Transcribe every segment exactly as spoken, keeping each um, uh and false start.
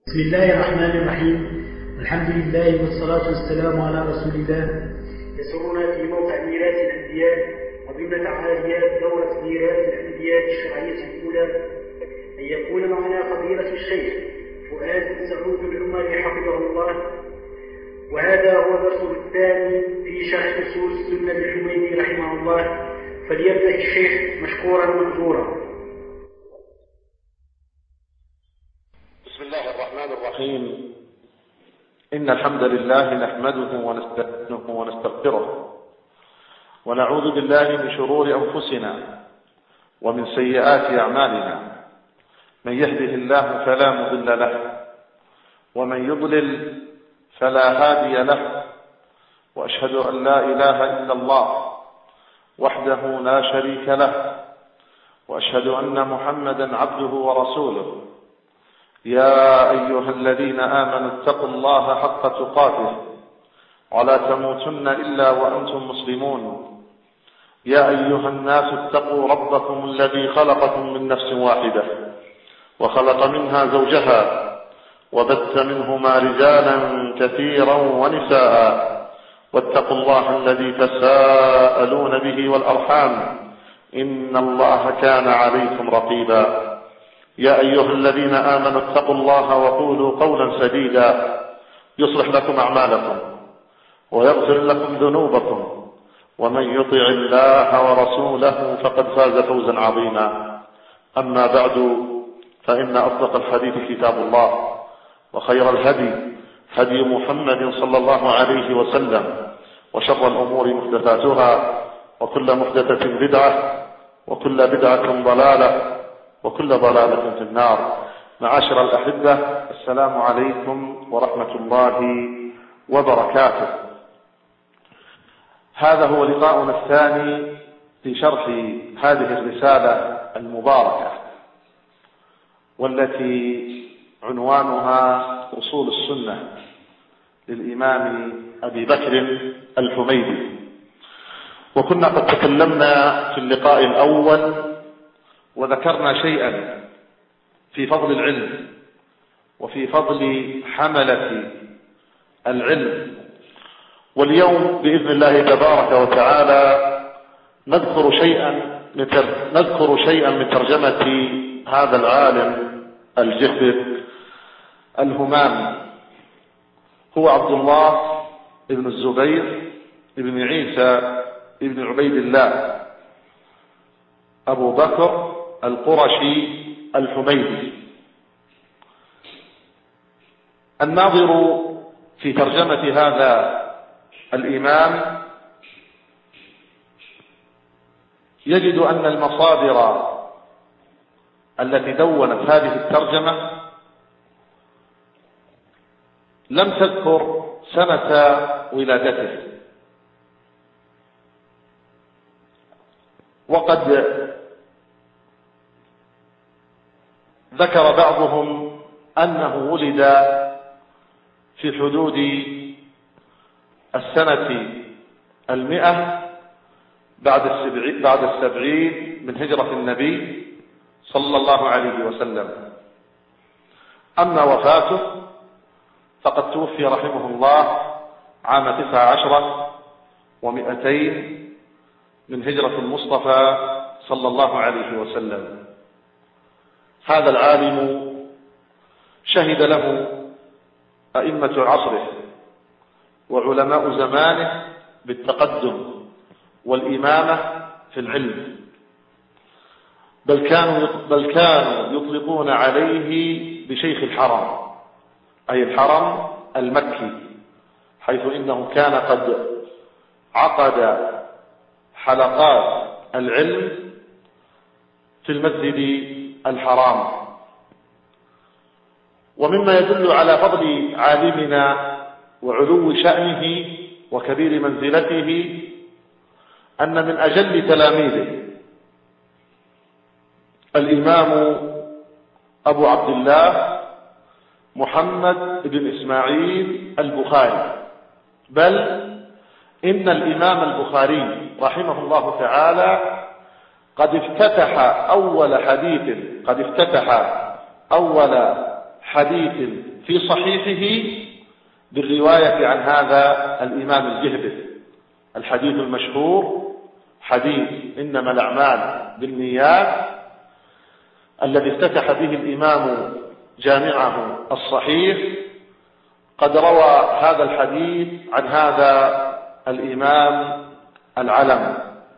بسم الله الرحمن الرحيم. الحمد لله والصلاة والسلام على رسول الله. يسرنا في موقع ميراث الأنبياء وضمن فعاليات دورة ميراث الأنبياء الشرعية الأولى أن يكون معنا فضيلة الشيخ فؤاد بن سعود العمري حفظه الله، وهذا هو درسه الثاني في شرح أصول السنة للحميدي رحمه الله، فليبدأ الشيخ مشكورا ومأجورا. بسم الله الرحمن الرحيم. إن الحمد لله نحمده ونستعينه ونستغفره ونعوذ بالله من شرور أنفسنا ومن سيئات أعمالنا، من يهده الله فلا مضل له ومن يضلل فلا هادي له، وأشهد أن لا إله إلا الله وحده لا شريك له، وأشهد أن محمدا عبده ورسوله. يا أيها الذين آمنوا اتقوا الله حق تقاته ولا تموتن إلا وأنتم مسلمون. يا أيها الناس اتقوا ربكم الذي خلقكم من نفس واحدة وخلق منها زوجها وبث منهما رجالا كثيرا ونساء، واتقوا الله الذي تساءلون به والأرحام إن الله كان عليكم رقيبا. يا أيها الذين آمنوا اتقوا الله وقولوا قولا سديدا يصلح لكم أعمالكم ويغفر لكم ذنوبكم، ومن يطع الله ورسوله فقد فاز فوزا عظيما. أما بعد، فإن أصدق الحديث كتاب الله، وخير الهدي هدي محمد صلى الله عليه وسلم، وشر الأمور محدثاتها، وكل محدثة بدعة، وكل بدعة ضلالة، وكل ضلالة في النار. معاشر الأحبة، السلام عليكم ورحمة الله وبركاته. هذا هو لقاؤنا الثاني في شرح هذه الرسالة المباركة، والتي عنوانها أصول السنة للإمام أبي بكر الحميدي. وكنا قد تكلمنا في اللقاء الأول وذكرنا شيئا في فضل العلم وفي فضل حملة العلم، واليوم بإذن الله تبارك وتعالى نذكر شيئا نذكر شيئا من ترجمة هذا العالم الجهبذ الهمام. هو عبد الله بن الزبير بن عيسى بن عبيد الله أبو بكر القرشي الحميدي. الناظر في ترجمة هذا الإمام يجد أن المصادر التي دونت هذه الترجمة لم تذكر سنة ولادته، وقد ذكر بعضهم أنه ولد في حدود السنة المئة بعد السبعين, بعد السبعين من هجرة النبي صلى الله عليه وسلم. أما وفاته فقد توفي رحمه الله عام تسع عشر ومئتين من هجرة المصطفى صلى الله عليه وسلم. هذا العالم شهد له أئمة عصره وعلماء زمانه بالتقدم والإمامة في العلم، بل كانوا بل كانوا يطلقون عليه بشيخ الحرم، أي الحرم المكي، حيث إنه كان قد عقد حلقات العلم في المسجد الحرام. ومما يدل على فضل عالمنا وعلو شأنه وكبير منزلته أن من أجل تلاميذه الإمام أبو عبد الله محمد بن إسماعيل البخاري، بل إن الإمام البخاري رحمه الله تعالى قد افتتح أول حديث قد افتتح أول حديث في صحيحه بالرواية عن هذا الإمام الجهبذ. الحديث المشهور حديث إنما الأعمال بالنيات الذي افتتح به الإمام جامعه الصحيح، قد روى هذا الحديث عن هذا الإمام العلم.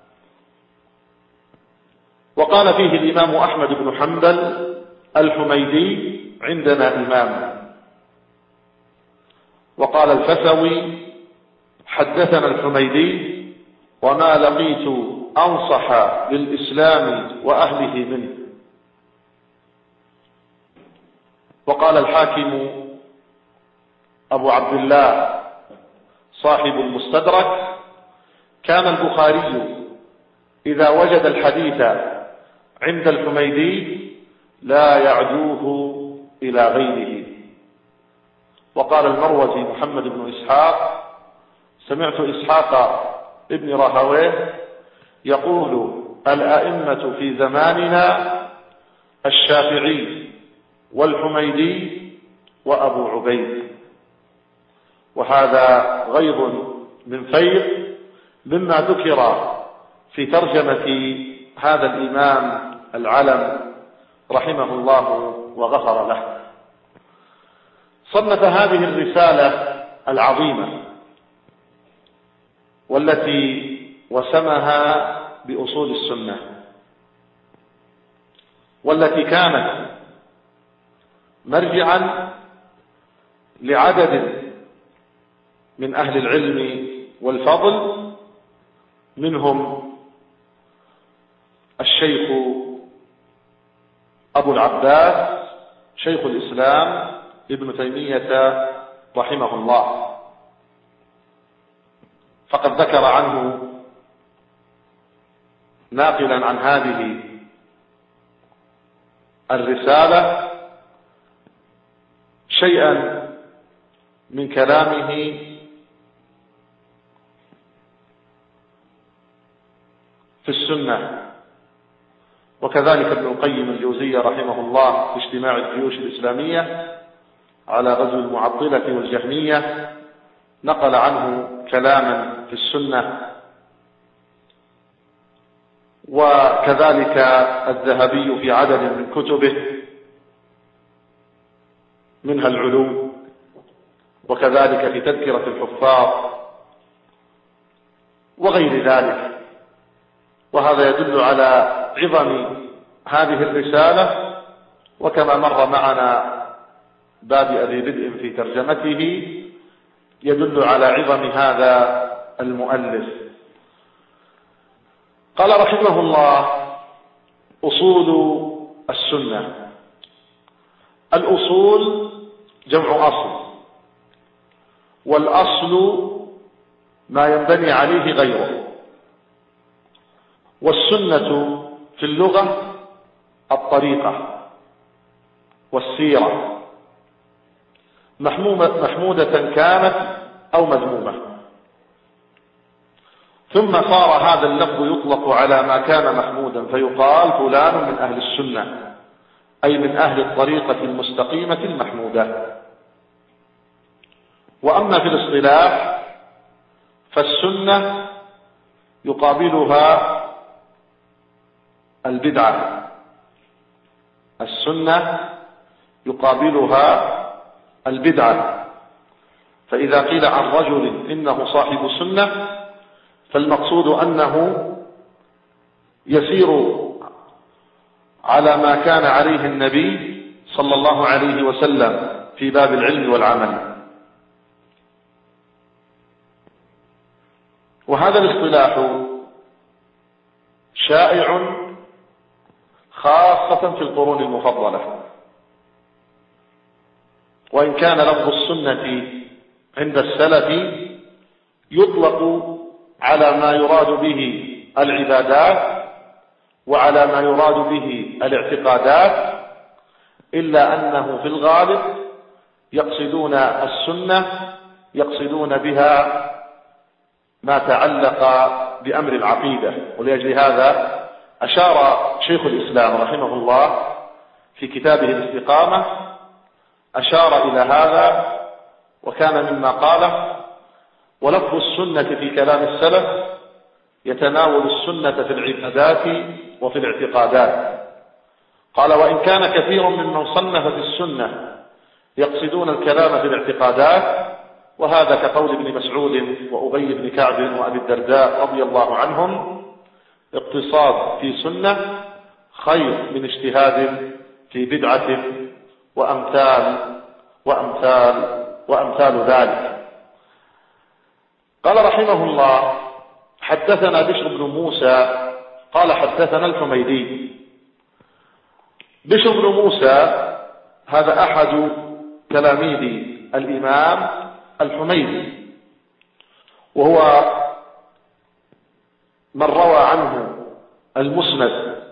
وقال فيه الإمام أحمد بن حنبل الحميدي عندنا إمام، وقال الفسوي حدثنا الحميدي وما لقيت أنصح للإسلام وأهله منه. وقال الحاكم أبو عبد الله صاحب المستدرك كان البخاري إذا وجد الحديث عند الحميدي لا يعدوه إلى غيره. وقال المروزي محمد بن إسحاق سمعت إسحاق ابن راهويه يقول الأئمة في زماننا الشافعي والحميدي وأبو عبيد. وهذا غيظ من فيض مما ذكر في ترجمة هذا الإمام العلم رحمه الله وغفر له. صنف هذه الرسالة العظيمة والتي وسمها بأصول السنة، والتي كانت مرجعا لعدد من أهل العلم والفضل، منهم الشيخ أبو العباس شيخ الإسلام ابن تيمية رحمه الله، فقد ذكر عنه ناقلا عن هذه الرسالة شيئا من كلامه في السنة. وكذلك ابن القيم الجوزية رحمه الله في اجتماع الجيوش الإسلامية على غزو المعطلة والجهمية نقل عنه كلاما في السنة. وكذلك الذهبي في عدد من كتبه منها العلو، وكذلك في تذكرة الحفاظ وغير ذلك. وهذا يدل على عظم هذه الرسالة، وكما مر معنا باب أبي بدء في ترجمته يدل على عظم هذا المؤلف. قال رحمه الله أصول السنة. الأصول جمع أصل، والأصل ما ينبني عليه غيره. والسنة في اللغة الطريقة والسيرة، محمودة كانت أو مذمومة. ثم صار هذا اللفظ يطلق على ما كان محمودا، فيقال فلان من أهل السنة، أي من أهل الطريقة المستقيمة المحمودة. وأما في الاصطلاح فالسنة يقابلها البدعة، السنة يقابلها البدعة. فإذا قيل عن رجل إنه صاحب سنة فالمقصود أنه يسير على ما كان عليه النبي صلى الله عليه وسلم في باب العلم والعمل. وهذا الاصطلاح شائع خاصة في القرون المفضلة، وإن كان لفظ السنة عند السلف يطلق على ما يراد به العبادات وعلى ما يراد به الاعتقادات، إلا أنه في الغالب يقصدون السنة يقصدون بها ما تعلق بأمر العقيدة. ولأجل هذا أشار شيخ الإسلام رحمه الله في كتابه الاستقامة أشار إلى هذا وكان مما قاله: ولفظ السنة في كلام السلف يتناول السنة في العبادات وفي الاعتقادات. قال: وإن كان كثير ممن صنف في السنة يقصدون الكلام في الاعتقادات، وهذا كقول ابن مسعود وأبي بن كعب وأبي الدرداء رضي الله عنهم: اقتصاد في سنة خير من اجتهاد في بدعة، وأمثال وأمثال وأمثال ذلك. قال رحمه الله: حدثنا بشر بن موسى قال حدثنا الحميدي. بشر بن موسى هذا أحد تلاميذ الإمام الحميدي، وهو من روى عنه المسند،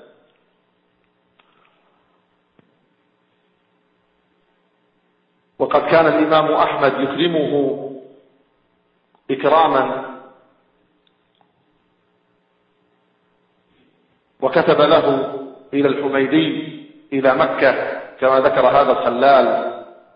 وقد كان الإمام أحمد يكرمه إكراما، وكتب له إلى الحميدي إلى مكة كما ذكر هذا الخلال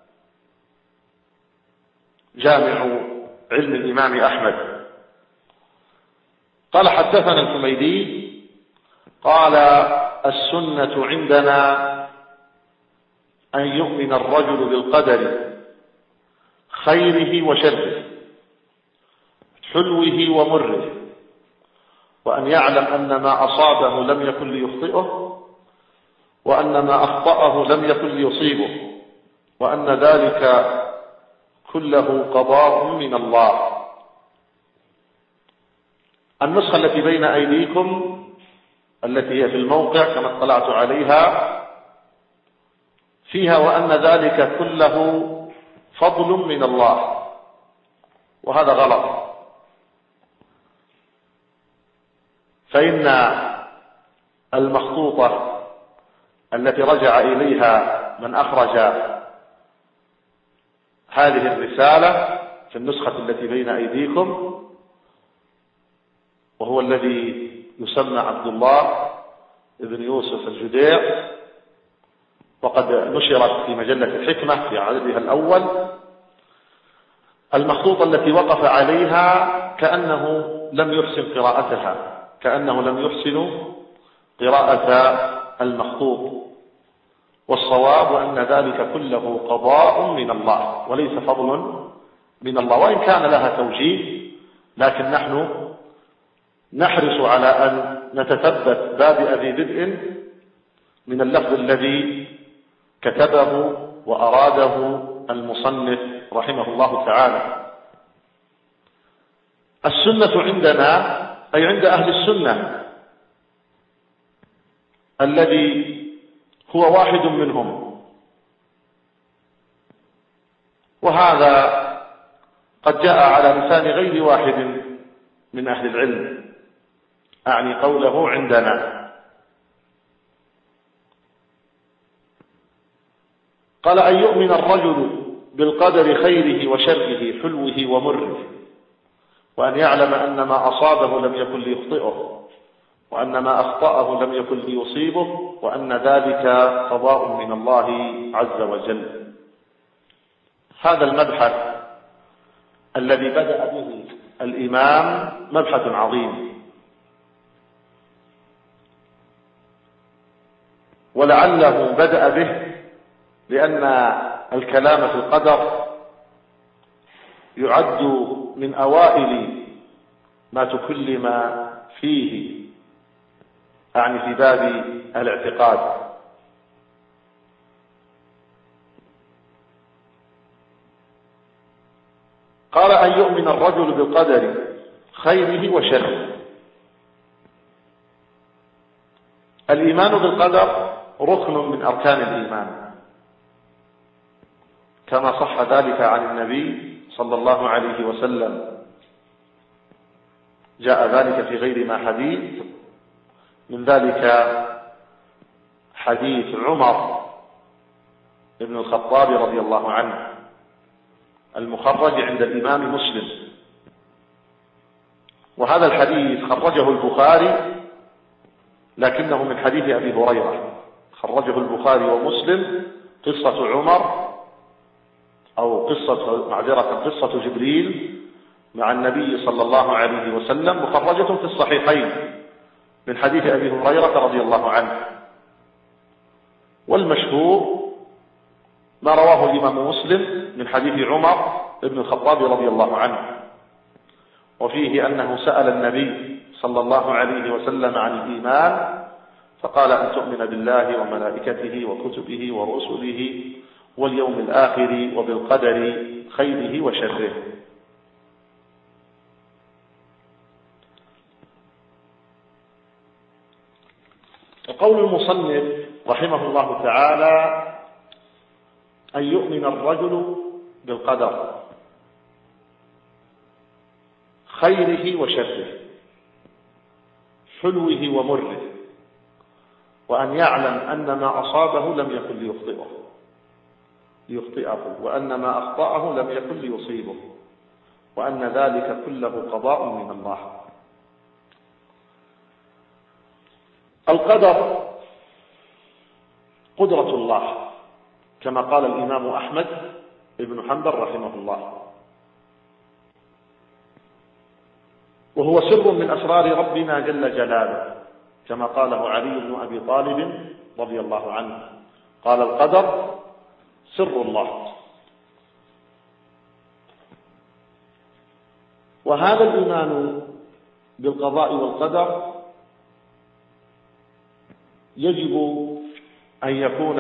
جامع علم الإمام أحمد. قال: حدثنا الحميدي قال: السنة عندنا أن يؤمن الرجل بالقدر خيره وشره، حلوه ومره، وأن يعلم أن ما أصابه لم يكن ليخطئه، وأن ما أخطأه لم يكن ليصيبه، وأن ذلك كله قضاء من الله. النسخة التي بين أيديكم التي هي في الموقع كما اطلعت عليها فيها وأن ذلك كله فضل من الله، وهذا غلط. فإن المخطوطة التي رجع إليها من أخرج هذه الرسالة في النسخة التي بين أيديكم، وهو الذي يسمى عبد الله ابن يوسف الجديع، وقد نشرت في مجلة الحكمة في عددها الأول. المخطوطة التي وقف عليها كأنه لم يحسن قراءتها، كأنه لم يحسن قراءة المخطوط، والصواب أن ذلك كله قضاء من الله وليس فضل من الله، وإن كان لها توجيه، لكن نحن نحرص على أن نتثبت بادئ ذي بدء من اللفظ الذي كتبه وأراده المصنف رحمه الله تعالى. السنة عندنا أي عند أهل السنة الذي هو واحد منهم، وهذا قد جاء على لسان غير واحد من أهل العلم، أعني قوله عندنا. قال: أن يؤمن الرجل بالقدر خيره وشره، حلوه ومره، وأن يعلم أن ما أصابه لم يكن ليخطئه، وأن ما أخطأه لم يكن ليصيبه، وأن ذلك قضاء من الله عز وجل. هذا المبحث الذي بدأ به الإمام مبحث عظيم، ولعله بدأ به لأن الكلام في القدر يعد من أوائل ما تكلم فيه، أعني في باب الاعتقاد. قال: أن يؤمن الرجل بالقدر خيره وشره. الإيمان بالقدر ركن من أركان الإيمان، كما صح ذلك عن النبي صلى الله عليه وسلم. جاء ذلك في غير ما حديث، من ذلك حديث عمر بن الخطاب رضي الله عنه المخرج عند الإمام مسلم، وهذا الحديث خرجه البخاري لكنه من حديث أبي هريرة. خرجه البخاري ومسلم قصة عمر قصة معذرة قصة جبريل مع النبي صلى الله عليه وسلم مخرجة في الصحيحين من حديث أبي هريرة رضي الله عنه. والمشهور ما رواه الإمام مسلم من حديث عمر بن الخطاب رضي الله عنه، وفيه أنه سأل النبي صلى الله عليه وسلم عن الإيمان فقال أن تؤمن بالله وملائكته وكتبه ورسله واليوم الآخر وبالقدر خيره وشره. وقول المصنف رحمه الله تعالى أن يؤمن الرجل بالقدر خيره وشره حلوه ومره، وأن يعلم أن ما أصابه لم يكن ليخطئه ليخطئه وأن ما أخطأه لم يكن ليصيبه، وأن ذلك كله قضاء من الله. القدر قدرة الله كما قال الإمام أحمد بن حنبل رحمه الله، وهو سر من أسرار ربنا جل جلاله كما قاله علي بن أبي طالب رضي الله عنه، قال القدر سر الله. وهذا الإيمان بالقضاء والقدر يجب أن يكون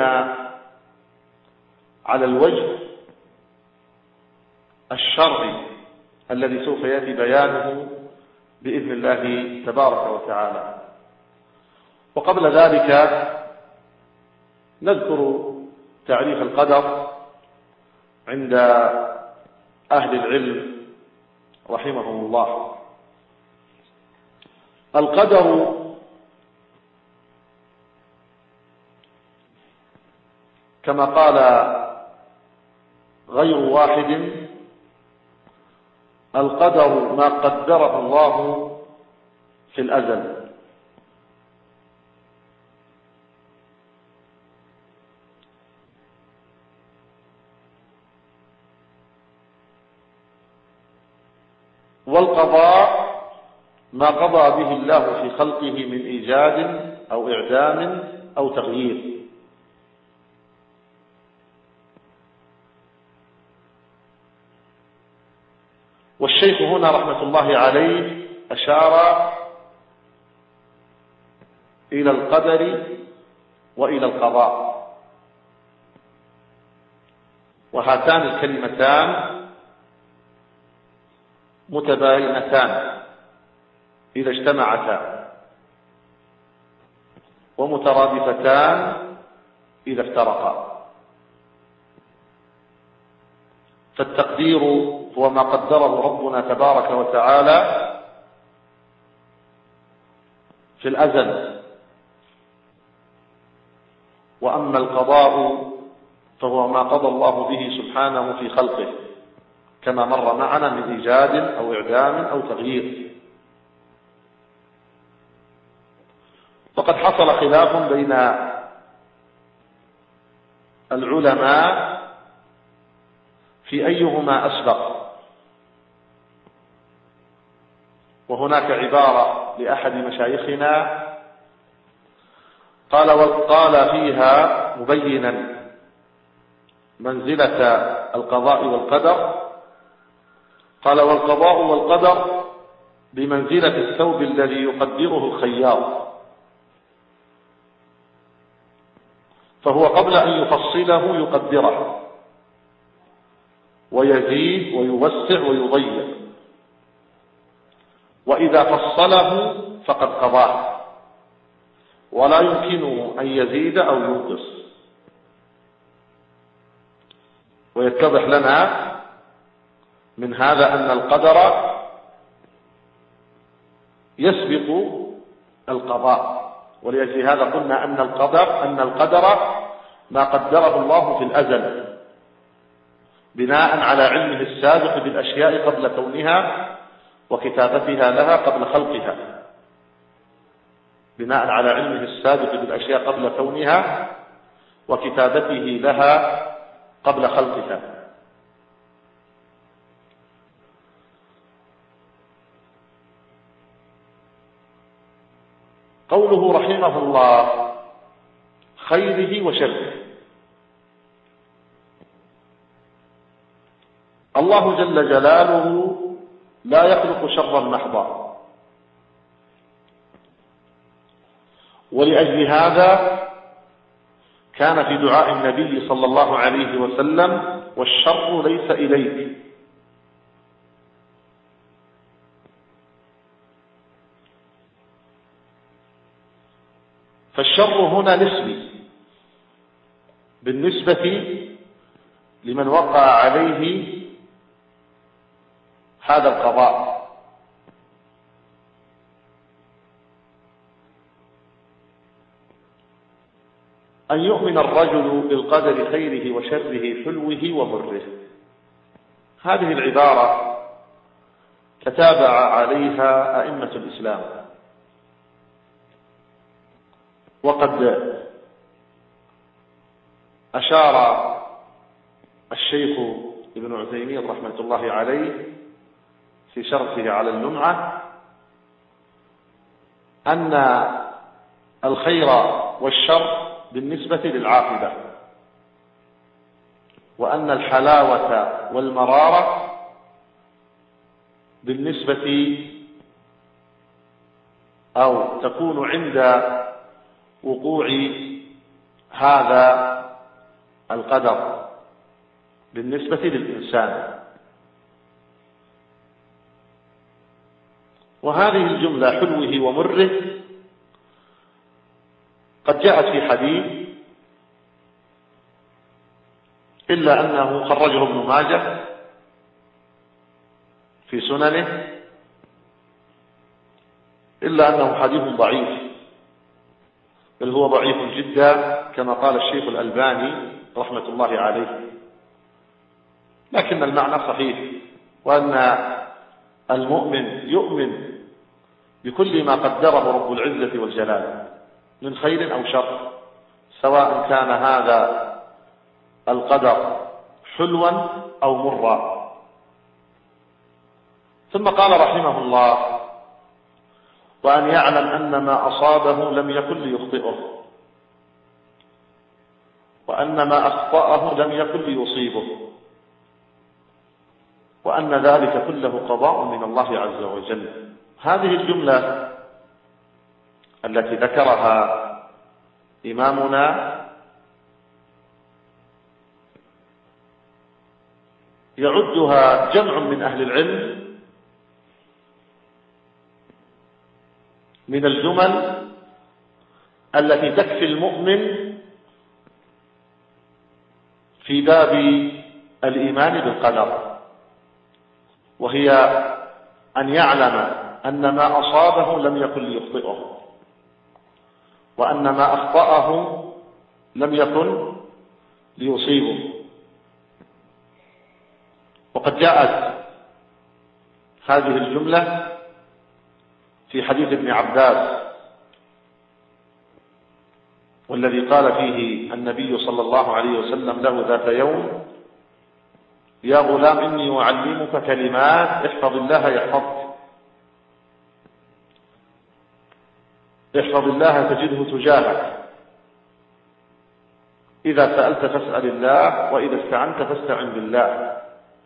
على الوجه الشرعي الذي سوف يأتي بيانه بإذن الله تبارك وتعالى. وقبل ذلك نذكر تعريف القدر عند أهل العلم رحمهم الله. القدر كما قال غير واحد القدر ما قدره الله في الأزل، والقضاء ما قضى به الله في خلقه من إيجاد أو إعدام أو تغيير. والشيخ هنا رحمة الله عليه أشار إلى القدر وإلى القضاء، وهاتان الكلمتان متباينتان إذا اجتمعتا، ومترادفتان إذا افترقا. فالتقدير هو ما قدره ربنا تبارك وتعالى في الأزل، وأما القضاء فهو ما قضى الله به سبحانه في خلقه كما مر معنا من إيجاد أو إعدام أو تغيير. وقد حصل خلاف بين العلماء في أيهما أسبق، وهناك عبارة لأحد مشايخنا قال وقال فيها مبينا منزلة القضاء والقدر، قال والقضاء والقدر بمنزلة الثوب الذي يقدره الخياط، فهو قبل أن يفصله يقدره ويزيد ويوسع ويضيق، وإذا فصله فقد قضاه ولا يمكنه أن يزيد أو ينقص. ويتضح لنا من هذا أن القدر يسبق القضاء، ولأجل هذا قلنا أن القدر أن القدر ما قدره الله في الأزل بناء على علمه السابق بالأشياء قبل كونها وكتابتها لها قبل خلقها، بناء على علمه السابق بالأشياء قبل كونها وكتابته لها قبل خلقها. قوله رحمه الله خيره وشره، الله جل جلاله لا يخلق شرا محضا، ولأجل هذا كان في دعاء النبي صلى الله عليه وسلم والشر ليس إليك. فالشر هنا نسبي بالنسبة لمن وقع عليه هذا القضاء، أن يؤمن الرجل بالقدر خيره وشره حلوه ومره. هذه العبارة تتابع عليها أئمة الإسلام، وقد أشار الشيخ ابن عثيمين رحمة الله عليه في شرحه على اللمعة أن الخير والشر بالنسبة للعاقبة، وأن الحلاوة والمرارة بالنسبة أو تكون عند وقوع هذا القدر بالنسبة للإنسان. وهذه الجملة حلوه ومره قد جاءت في حديث، إلا أنه خرجه ابن ماجه في سننه، إلا أنه حديث ضعيف، بل هو ضعيف جدا كما قال الشيخ الألباني رحمة الله عليه، لكن المعنى صحيح، وأن المؤمن يؤمن بكل ما قدره رب العزة والجلال من خير أو شر، سواء كان هذا القدر حلوا أو مرا. ثم قال رحمه الله: وأن يعلم أن ما أصابه لم يكن ليخطئه، وأن ما أخطأه لم يكن ليصيبه، وأن ذلك كله قضاء من الله عز وجل. هذه الجملة التي ذكرها إمامنا يعدها جمع من أهل العلم من الجمل التي تكفي المؤمن في باب الإيمان بالقدر، وهي أن يعلم أن ما أصابه لم يكن ليخطئه، وأن ما أخطأه لم يكن ليصيبه. وقد جاءت هذه الجملة في حديث ابن عباس، والذي قال فيه النبي صلى الله عليه وسلم له ذات يوم: يا غلام إني أعلمك كلمات احفظ الله يحفظك، احفظ الله تجده تجاهك، إذا سألت فاسأل الله، وإذا استعنت فاستعن بالله.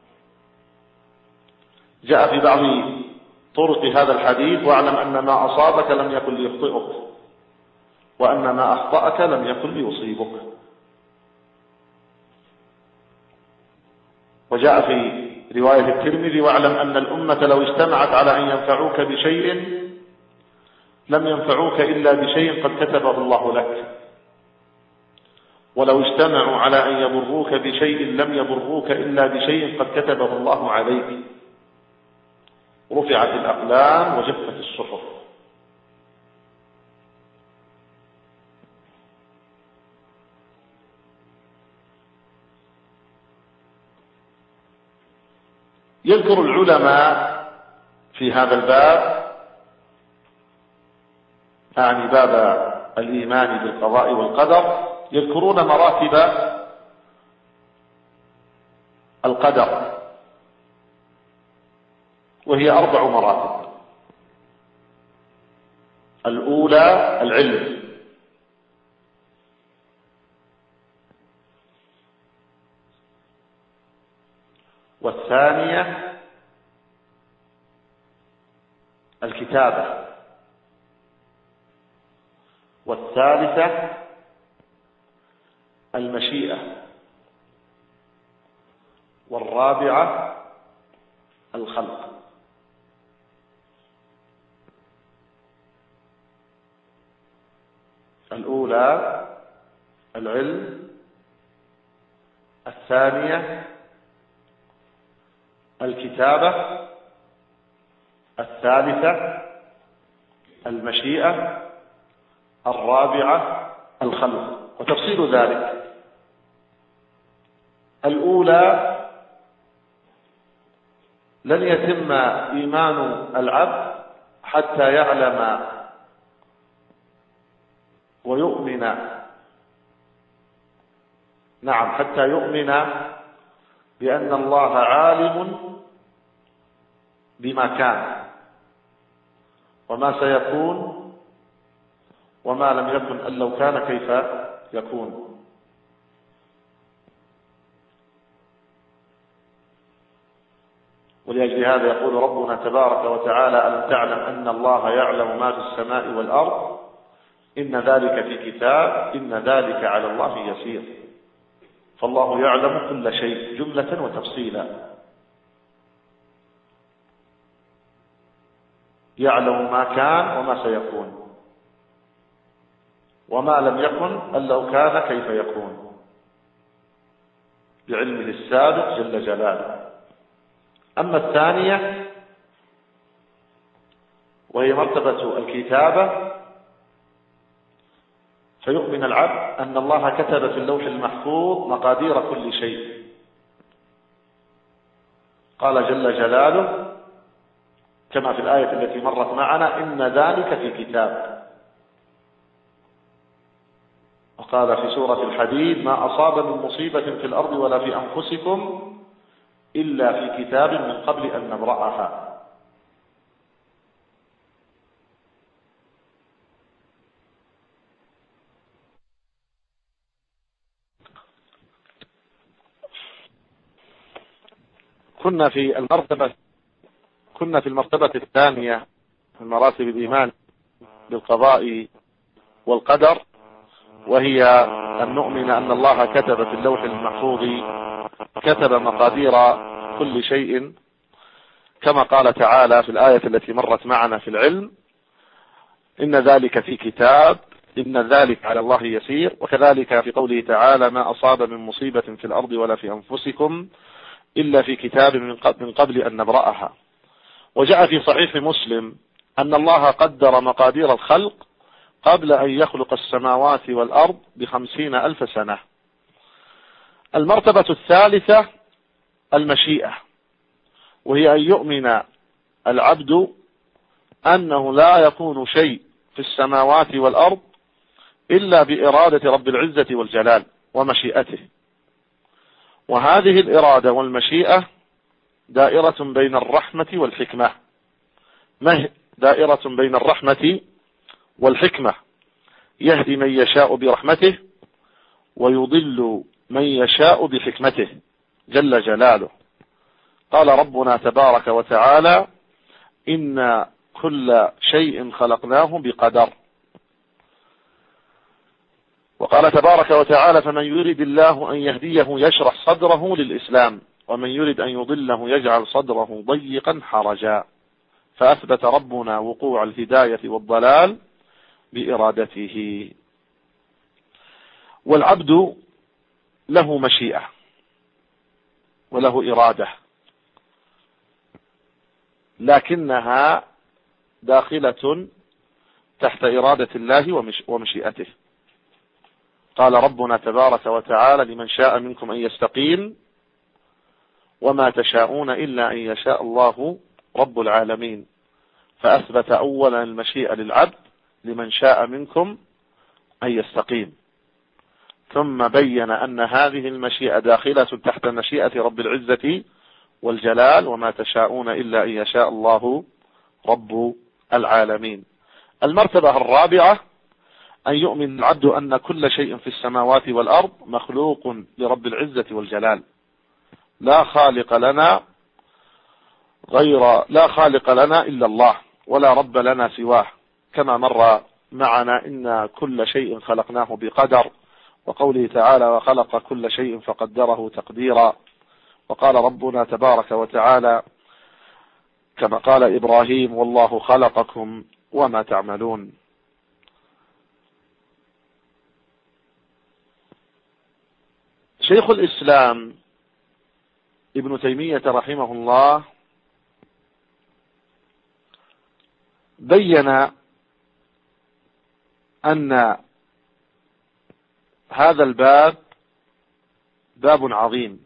جاء في بعض طرق هذا الحديث: واعلم أن ما أصابك لم يكن ليخطئك، وأن ما أخطأك لم يكن ليصيبك. وجاء في رواية الترمذي: واعلم أن الأمة لو اجتمعت على أن ينفعوك بشيء لم ينفعوك إلا بشيء قد كتبه الله لك، ولو اجتمعوا على أن يضروك بشيء لم يضروك إلا بشيء قد كتبه الله عليك، رفعت الأقلام وجفت الصحف. يذكر العلماء في هذا الباب، يعني باب الإيمان بالقضاء والقدر، يذكرون مراتب القدر، وهي أربع مراتب. الأولى العلم، والثانية الكتابة، والثالثة المشيئة، والرابعة الخلق. الأولى العلم، الثانية الكتابة، الثالثة المشيئة، الرابعة الخلق. وتفصيل ذلك: الأولى لن يتم إيمان العبد حتى يعلم ويؤمن، نعم حتى يؤمن بأن الله عالم بما كان وما سيكون وما لم يكن أن لو كان كيف يكون. ولأجل هذا يقول ربنا تبارك وتعالى: ألم تعلم أن الله يعلم ما في السماء والأرض إن ذلك في كتاب إن ذلك على الله يسير. فالله يعلم كل شيء جملة وتفصيلا، يعلم ما كان وما سيكون وما لم يكن أن لو كان كيف يكون، بعلمه السابق جل جلاله. أما الثانية وهي مرتبة الكتابة، فيؤمن العبد أن الله كتب في اللوح المحفوظ مقادير كل شيء. قال جل جلاله كما في الآية التي مرت معنا: إن ذلك في كتاب. وقال في سورة الحديد: ما أصاب من مصيبة في الأرض ولا في أنفسكم إلا في كتاب من قبل أن نبرأها. كنا في المرتبة كنا في المرتبة الثانية من مراتب الإيمان بالقضاء والقدر، وهي أن نؤمن أن الله كتب في اللوح المحفوظ كتب مقادير كل شيء، كما قال تعالى في الآية التي مرت معنا في العلم: إن ذلك في كتاب إن ذلك على الله يسير. وكذلك في قوله تعالى: ما أصاب من مصيبة في الأرض ولا في أنفسكم إلا في كتاب من قبل أن نبرأها. وجاء في صحيح مسلم أن الله قدر مقادير الخلق قبل أن يخلق السماوات والأرض بخمسين ألف سنة. المرتبة الثالثة المشيئة، وهي أن يؤمن العبد أنه لا يكون شيء في السماوات والأرض إلا بإرادة رب العزة والجلال ومشيئته. وهذه الإرادة والمشيئة دائرة بين الرحمة والحكمة. ما دائرة بين الرحمة والحكمة، يهدي من يشاء برحمته ويضل من يشاء بحكمته جل جلاله. قال ربنا تبارك وتعالى: إن كل شيء خلقناه بقدر. وقال تبارك وتعالى: فمن يريد الله أن يهديه يشرح صدره للإسلام ومن يريد أن يضله يجعل صدره ضيقا حرجا. فأثبت ربنا وقوع الهداية والضلال بإرادته. والعبد له مشيئة وله إرادة، لكنها داخلة تحت إرادة الله ومشيئته. قال ربنا تبارك وتعالى: لمن شاء منكم أن يستقيم وما تشاءون إلا أن يشاء الله رب العالمين. فأثبت أولا المشيئة للعبد لمن شاء منكم أن يستقيم، ثم بين أن هذه المشيئة داخلة تحت مشيئة رب العزة والجلال وما تشاءون إلا أن يشاء الله رب العالمين. المرتبة الرابعة أن يؤمن العبد أن كل شيء في السماوات والأرض مخلوق لرب العزة والجلال، لا خالق لنا غير لا خالق لنا إلا الله، ولا رب لنا سواه، كما مر معنا إن كل شيء خلقناه بقدر، وقوله تعالى وخلق كل شيء فقدره تقديرا. وقال ربنا تبارك وتعالى كما قال إبراهيم والله خلقكم وما تعملون. شيخ الإسلام ابن تيمية رحمه الله بين أن هذا الباب باب عظيم،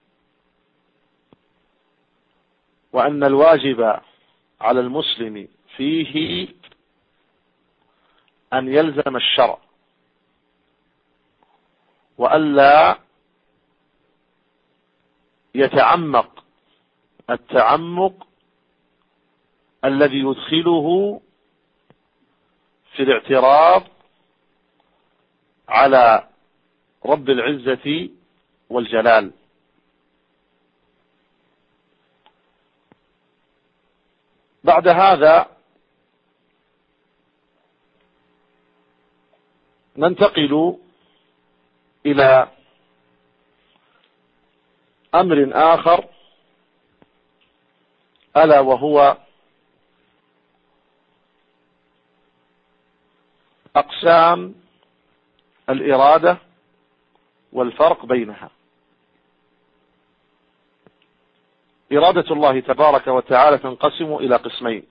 وأن الواجب على المسلم فيه أن يلزم الشرع، وألا يتعمق التعمق الذي يدخله في الاعتراض على رب العزة والجلال. بعد هذا ننتقل إلى أمر آخر، ألا وهو أقسام الإرادة والفرق بينها. إرادة الله تبارك وتعالى تنقسم إلى قسمين: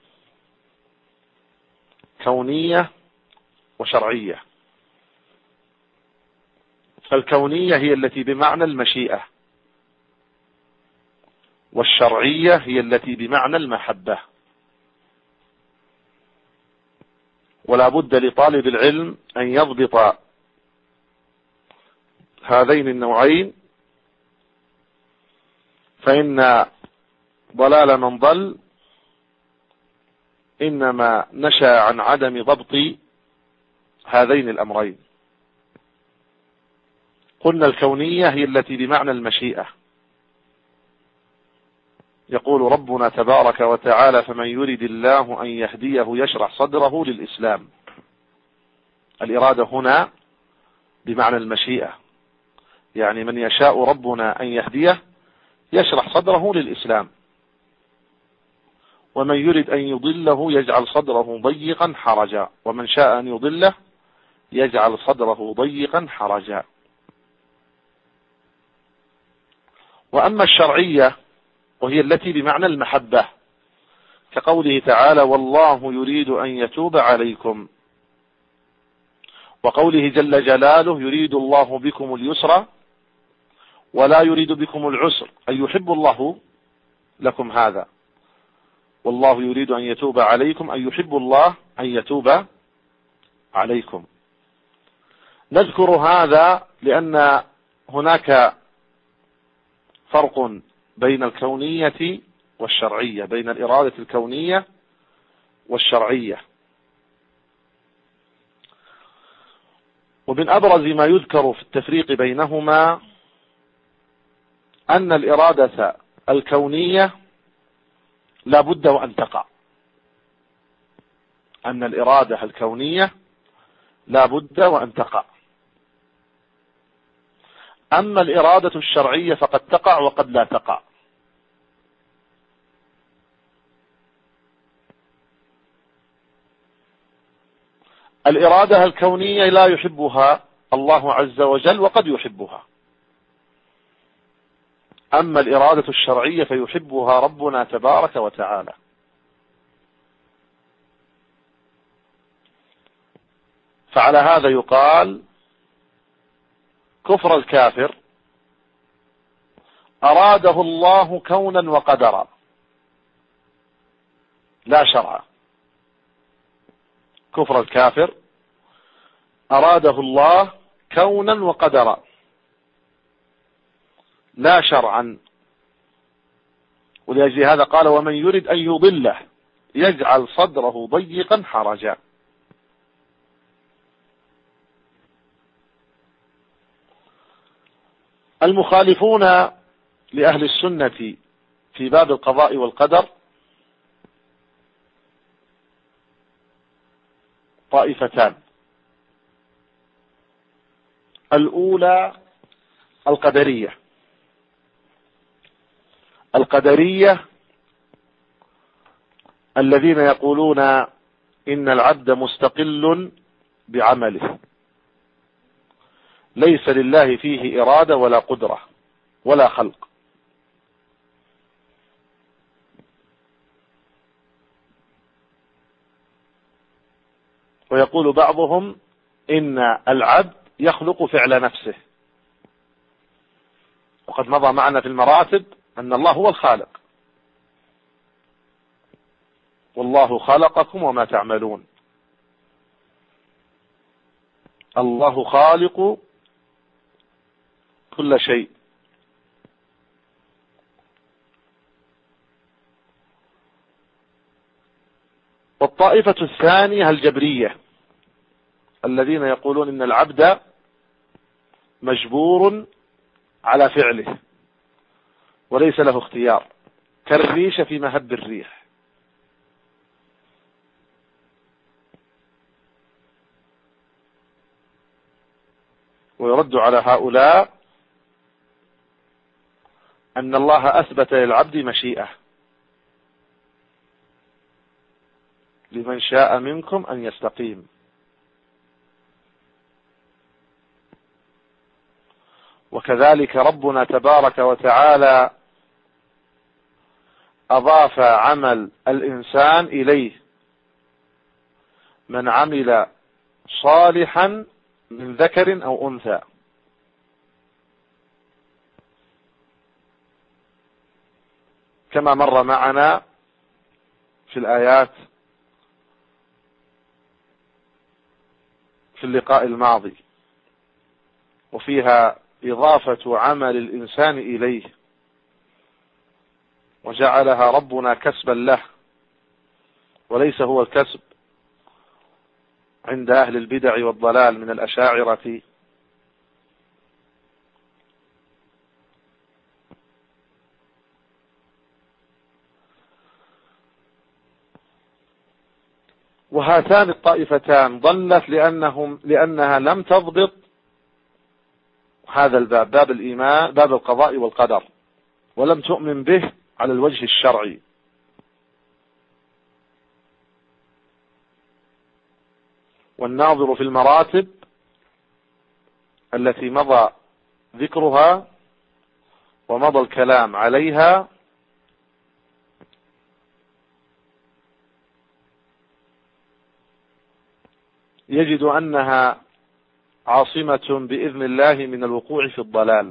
كونية وشرعية. فالكونية هي التي بمعنى المشيئة، والشرعية هي التي بمعنى المحبة. ولا بد لطالب العلم أن يضبط هذين النوعين، فإن ضلال من ضل إنما نشأ عن عدم ضبط هذين الأمرين. قلنا الكونية هي التي بمعنى المشيئة، يقول ربنا تبارك وتعالى فمن يرد الله أن يهديه يشرح صدره للإسلام. الإرادة هنا بمعنى المشيئة، يعني من يشاء ربنا أن يهديه يشرح صدره للإسلام، ومن يرد أن يضله يجعل صدره ضيقا حرجا، ومن شاء أن يضله يجعل صدره ضيقا حرجا. وأما الشرعية وهي التي بمعنى المحبة، كقوله تعالى والله يريد أن يتوب عليكم، وقوله جل جلاله يريد الله بكم اليسر ولا يريد بكم العسر، أي يحب الله لكم هذا. والله يريد أن يتوب عليكم أي يحب الله أن يتوب عليكم. نذكر هذا لأن هناك فرق بين الكونية والشرعية، بين الإرادة الكونية والشرعية. ومن أبرز ما يذكر في التفريق بينهما أن الإرادة الكونية لا بد وأن تقع، أن الإرادة الكونية لا بد وأن تقع. أما الإرادة الشرعية فقد تقع وقد لا تقع. الإرادة الكونية لا يحبها الله عز وجل وقد يحبها، أما الإرادة الشرعية فيحبها ربنا تبارك وتعالى. فعلى هذا يقال كفر الكافر أراده الله كونا وقدرا لا شرعا. كفر الكافر أراده الله كونا وقدرا لا شرعا. ولأجل هذا قال ومن يرد أن يضله يجعل صدره ضيقا حرجا. المخالفون لأهل السنة في باب القضاء والقدر طائفتان. الأولى القدرية. القدرية الذين يقولون إن العبد مستقل بعمله، ليس لله فيه إرادة ولا قدرة ولا خلق. ويقول بعضهم إن العبد يخلق فعل نفسه، وقد مضى معنا في المراتب أن الله هو الخالق، والله خلقكم وما تعملون. الله خالق كل شيء. والطائفة الثانية الجبرية الذين يقولون إن العبد مجبور على فعله وليس له اختيار، كالريش في مهب الريح. ويرد على هؤلاء أن الله أثبت للعبد مشيئة، لمن شاء منكم أن يستقيم. وكذلك ربنا تبارك وتعالى أضاف عمل الإنسان إليه، من عمل صالحا من ذكر أو أنثى. كما مر معنا في الآيات في اللقاء الماضي، وفيها إضافة عمل الإنسان إليه، وجعلها ربنا كسبا له، وليس هو الكسب عند أهل البدع والضلال من الأشاعرة وهاتان الطائفتان ضلت لأنهم لأنها لم تضبط هذا الباب، باب الإيمان، باب القضاء والقدر، ولم تؤمن به على الوجه الشرعي. والناظر في المراتب التي مضى ذكرها ومضى الكلام عليها يجد أنها عاصمة بإذن الله من الوقوع في الضلال.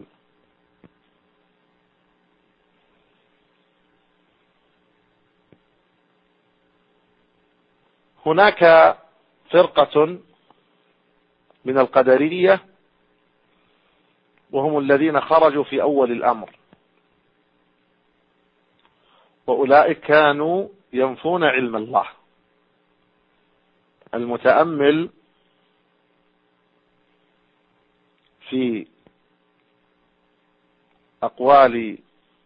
هناك فرقة من القدرية وهم الذين خرجوا في أول الأمر، وأولئك كانوا ينفون علم الله. المتأمل في أقوال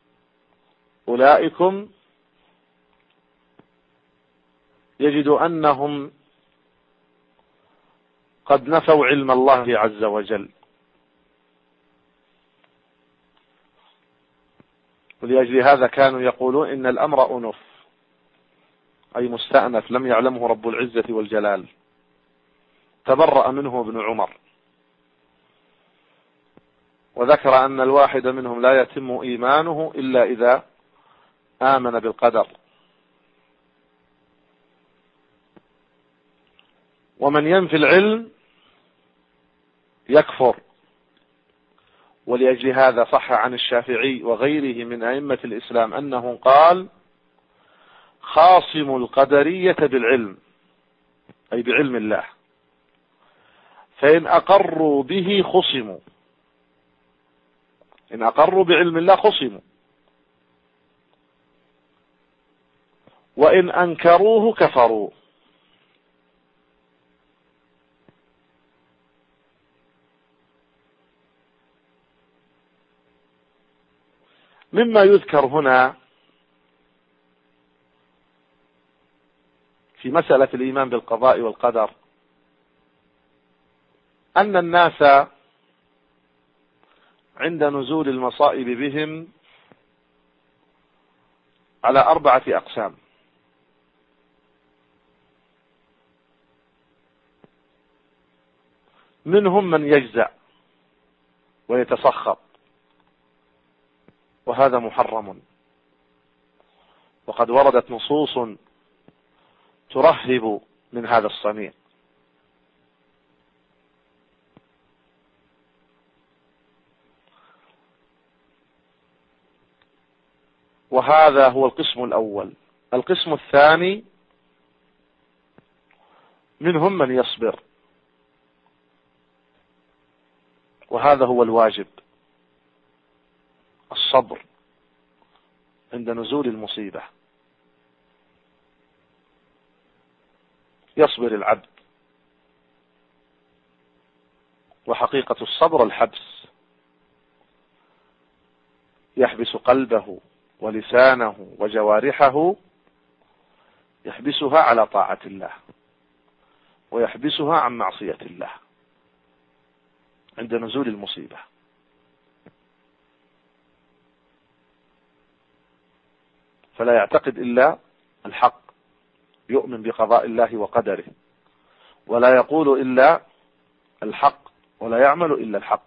أولئكم يجد أنهم قد نفوا علم الله عز وجل، ولأجل هذا كانوا يقولون إن الأمر أنف، أي مستأنف لم يعلمه رب العزة والجلال. تبرأ منه ابن عمر، وذكر أن الواحد منهم لا يتم إيمانه إلا إذا آمن بالقدر. ومن ينفي العلم يكفر. ولأجل هذا صح عن الشافعي وغيره من أئمة الإسلام أنه قال: خاصم القدرية بالعلم، أي بعلم الله، فإن أقروا به خصموا، إن أقروا بعلم الله خصموا، وإن أنكروه كفروا. ومما يذكر هنا في مسألة الإيمان بالقضاء والقدر أن الناس عند نزول المصائب بهم على أربعة أقسام. منهم من يجزع ويتسخط، وهذا محرم، وقد وردت نصوص ترهب من هذا الصنيع. وهذا هو القسم الأول. القسم الثاني منهم من يصبر، وهذا هو الواجب، الصبر عند نزول المصيبة. يصبر العبد، وحقيقة الصبر الحبس، يحبس قلبه ولسانه وجوارحه، يحبسها على طاعة الله ويحبسها عن معصية الله عند نزول المصيبة. فلا يعتقد إلا الحق، يؤمن بقضاء الله وقدره، ولا يقول إلا الحق، ولا يعمل إلا الحق،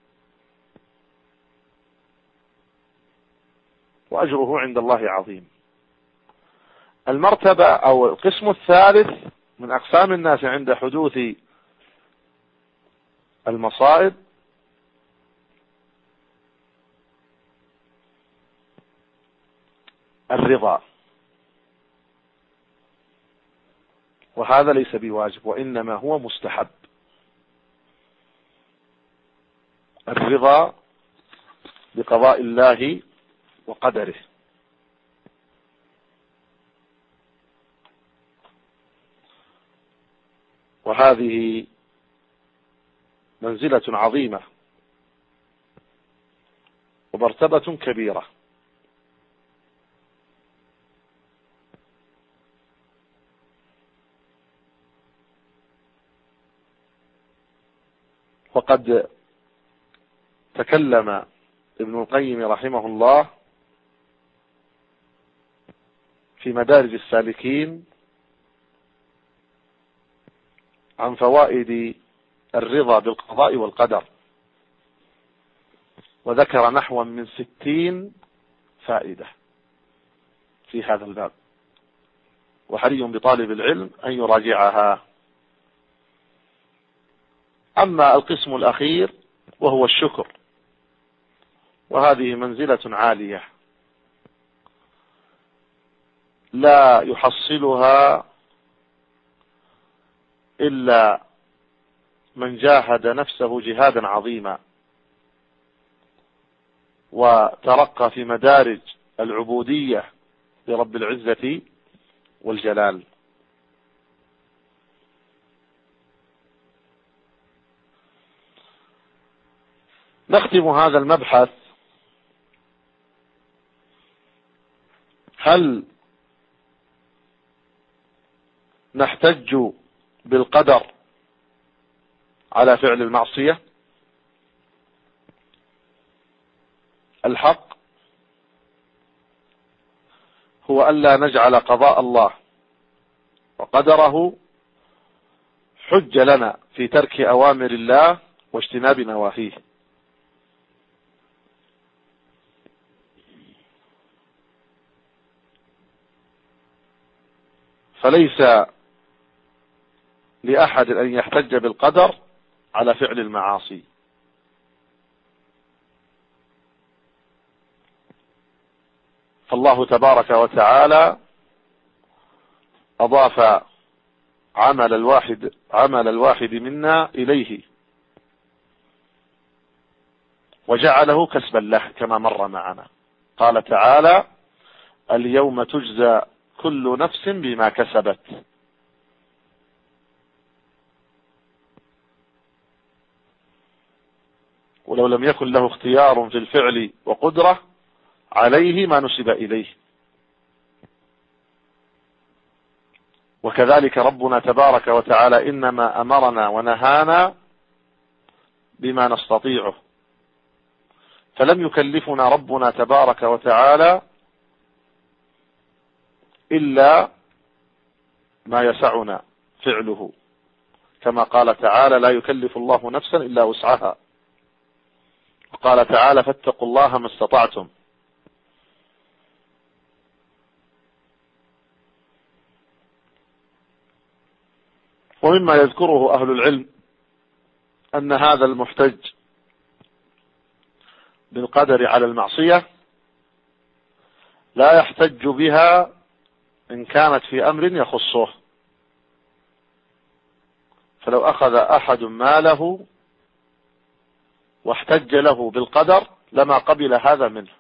وأجره عند الله عظيم. المرتبة أو القسم الثالث من أقسام الناس عند حدوث المصائب الرضا، وهذا ليس بواجب، وإنما هو مستحب. الرضا بقضاء الله وقدره. وهذه منزلة عظيمة ومرتبة كبيرة. وقد تكلم ابن القيم رحمه الله في مدارج السالكين عن فوائد الرضا بالقضاء والقدر، وذكر نحو من ستين فائدة في هذا الباب، وحري بطالب العلم أن يراجعها. أما القسم الأخير وهو الشكر، وهذه منزلة عالية لا يحصلها إلا من جاهد نفسه جهادا عظيما وترقى في مدارج العبودية لرب العزة والجلال. نختم هذا المبحث: هل نحتج بالقدر على فعل المعصية؟ الحق هو ألا نجعل قضاء الله وقدره حج لنا في ترك أوامر الله واجتناب نواهيه. فليس لأحد أن يحتج بالقدر على فعل المعاصي، فالله تبارك وتعالى أضاف عمل الواحد عمل الواحد منا إليه، وجعله كسبا له كما مر معنا. قال تعالى: اليوم تجزى كل نفس بما كسبت. ولو لم يكن له اختيار في الفعل وقدرة عليه ما نسب إليه. وكذلك ربنا تبارك وتعالى إنما أمرنا ونهانا بما نستطيعه، فلم يكلفنا ربنا تبارك وتعالى إلا ما يسعنا فعله، كما قال تعالى: لا يكلف الله نفسا إلا وسعها. وقال تعالى: فاتقوا الله ما استطعتم. ومما يذكره أهل العلم أن هذا المحتج بالقدر على المعصية لا يحتج بها إن كانت في أمر يخصه، فلو أخذ أحد ماله واحتج له بالقدر لما قبل هذا منه.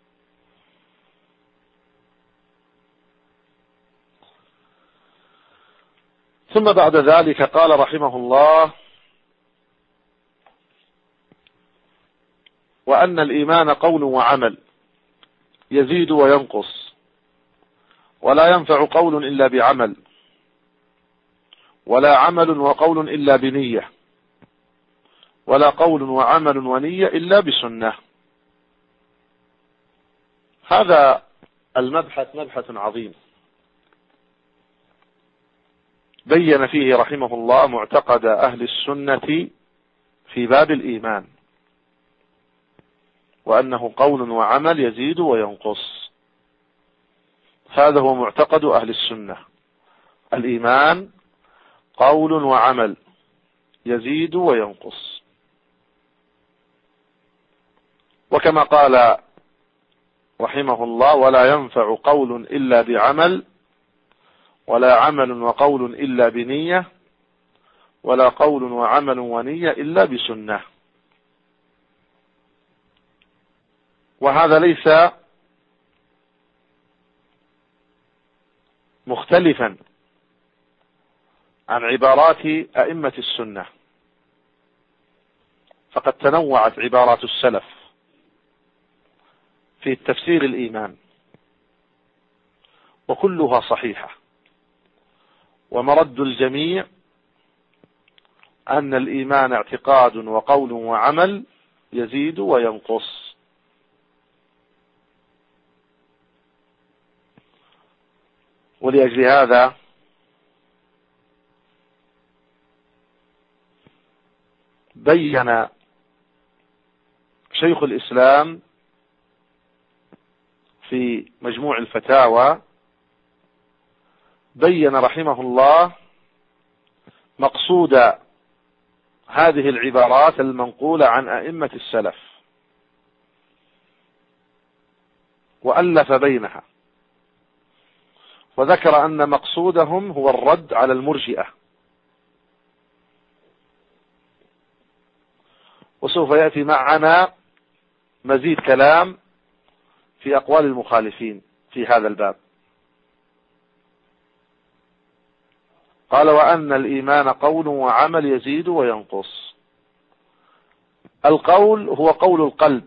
ثم بعد ذلك قال رحمه الله: وأن الإيمان قول وعمل يزيد وينقص، ولا ينفع قول إلا بعمل، ولا عمل وقول إلا بنية، ولا قول وعمل ونية إلا بسنة. هذا المبحث مبحث عظيم بين فيه رحمه الله معتقد أهل السنة في باب الإيمان، وأنه قول وعمل يزيد وينقص. هذا هو معتقد أهل السنة، الإيمان قول وعمل يزيد وينقص. وكما قال رحمه الله: ولا ينفع قول إلا بعمل، ولا عمل وقول إلا بنية، ولا قول وعمل ونية إلا بسنة. وهذا ليس مختلفا عن عبارات أئمة السنة، فقد تنوعت عبارات السلف في تفسير الإيمان وكلها صحيحة، ومرد الجميع أن الإيمان اعتقاد وقول وعمل يزيد وينقص. ولأجل هذا بين شيخ الإسلام في مجموع الفتاوى، بين رحمه الله مقصود هذه العبارات المنقولة عن أئمة السلف، وألف بينها، وذكر أن مقصودهم هو الرد على المرجئة. وسوف يأتي معنا مزيد كلام في أقوال المخالفين في هذا الباب. قال: وأن الإيمان قول وعمل يزيد وينقص. القول هو قول القلب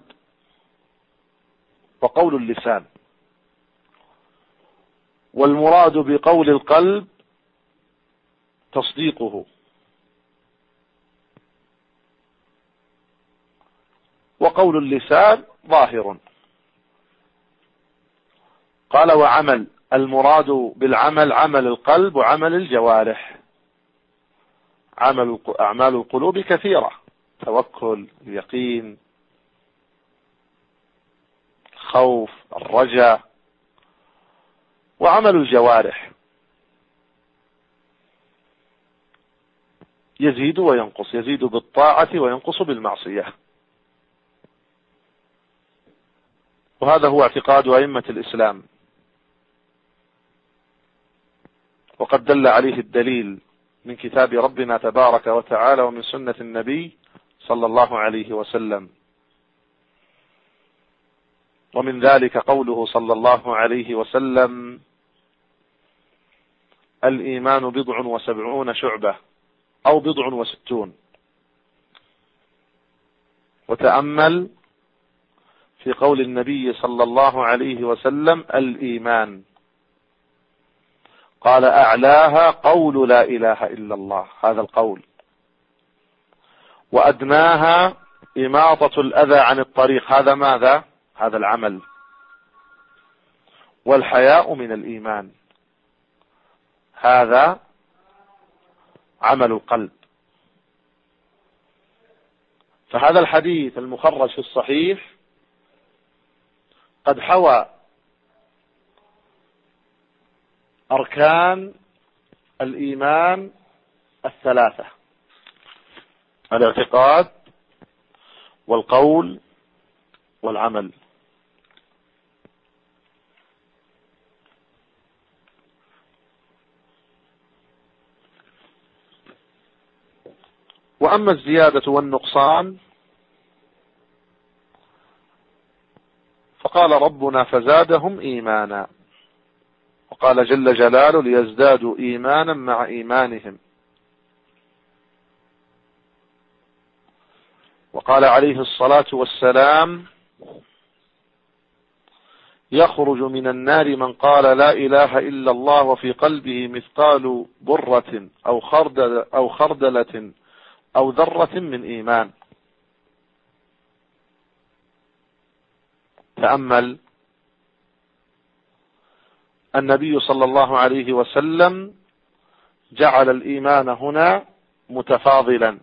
وقول اللسان، والمراد بقول القلب تصديقه، وقول اللسان ظاهر. قال: وعمل، المراد بالعمل عمل القلب وعمل الجوارح. عمل أعمال القلوب كثيرة: توكل، اليقين، الخوف، الرجاء. وعمل الجوارح يزيد وينقص، يزيد بالطاعة وينقص بالمعصية. وهذا هو اعتقاد أئمة الإسلام، وقد دل عليه الدليل من كتاب ربنا تبارك وتعالى ومن سنة النبي صلى الله عليه وسلم. ومن ذلك قوله صلى الله عليه وسلم: الإيمان بضع وسبعون شعبة أو بضع وستون. وتأمل في قول النبي صلى الله عليه وسلم الإيمان، قال أعلاها قول لا إله إلا الله، هذا القول، وأدناها إماطة الأذى عن الطريق، هذا ماذا؟ هذا العمل. والحياء من الإيمان، هذا عمل القلب. فهذا الحديث المخرج في الصحيح قد حوى أركان الإيمان الثلاثة: الاعتقاد والقول والعمل. وأما الزيادة والنقصان فقال ربنا فزادهم إيمانا، وقال جل جلاله ليزدادوا إيمانا مع إيمانهم، وقال عليه الصلاة والسلام يخرج من النار من قال لا إله إلا الله وفي قلبه مثقال برة أو خردل أو خردلة أو ذرة من إيمان. تأمل النبي صلى الله عليه وسلم جعل الإيمان هنا متفاضلا،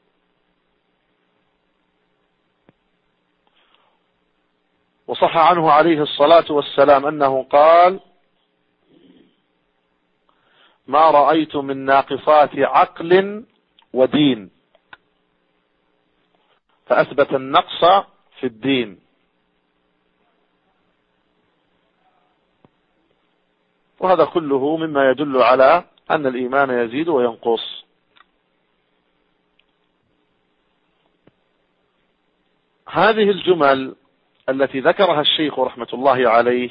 وصح عنه عليه الصلاة والسلام أنه قال ما رأيت من ناقصات عقل ودين، فأثبت النقص في الدين. وهذا كله مما يدل على أن الإيمان يزيد وينقص. هذه الجمل التي ذكرها الشيخ رحمة الله عليه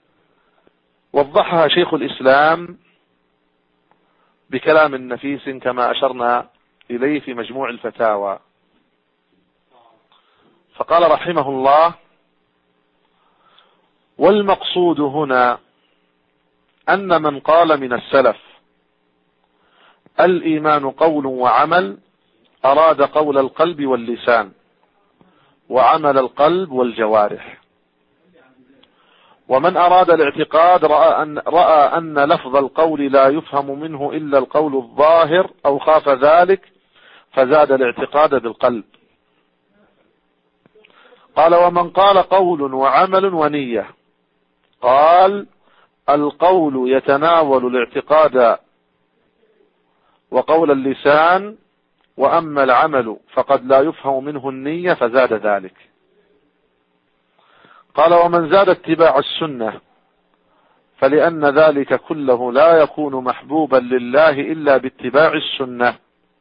وضحها شيخ الإسلام بكلام نفيس كما أشرنا إليه في مجموع الفتاوى. فقال رحمه الله والمقصود هنا أن من قال من السلف الإيمان قول وعمل أراد قول القلب واللسان وعمل القلب والجوارح، ومن أراد الاعتقاد رأى أن, رأى أن لفظ القول لا يفهم منه إلا القول الظاهر أو خاف ذلك فزاد الاعتقاد بالقلب. قال ومن قال قول وعمل ونية قال القول يتناول الاعتقاد وقول اللسان، وأما العمل فقد لا يفهم منه النية فزاد ذلك. قال ومن زاد اتباع السنة فلأن ذلك كله لا يكون محبوبا لله إلا باتباع السنة،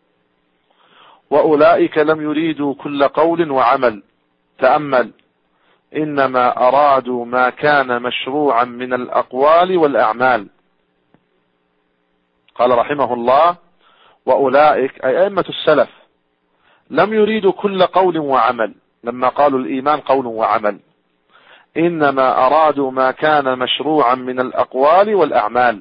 وأولئك لم يريدوا كل قول وعمل. تأمل إنما أرادوا ما كان مشروعا من الأقوال والأعمال. قال رحمه الله وأولئك أي أئمة السلف لم يريدوا كل قول وعمل لما قالوا الإيمان قول وعمل، إنما أرادوا ما كان مشروعا من الأقوال والأعمال،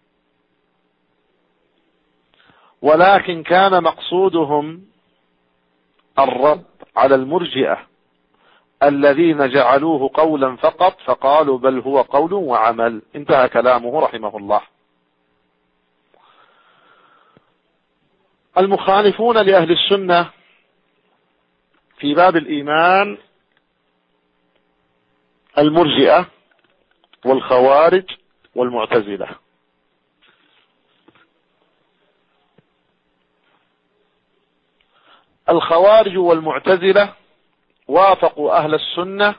ولكن كان مقصودهم الرد على المرجئة الذين جعلوه قولا فقط فقالوا بل هو قول وعمل. انتهى كلامه رحمه الله. المخالفون لأهل السنة في باب الإيمان المرجئة والخوارج والمعتزلة. الخوارج والمعتزلة وافقوا أهل السنة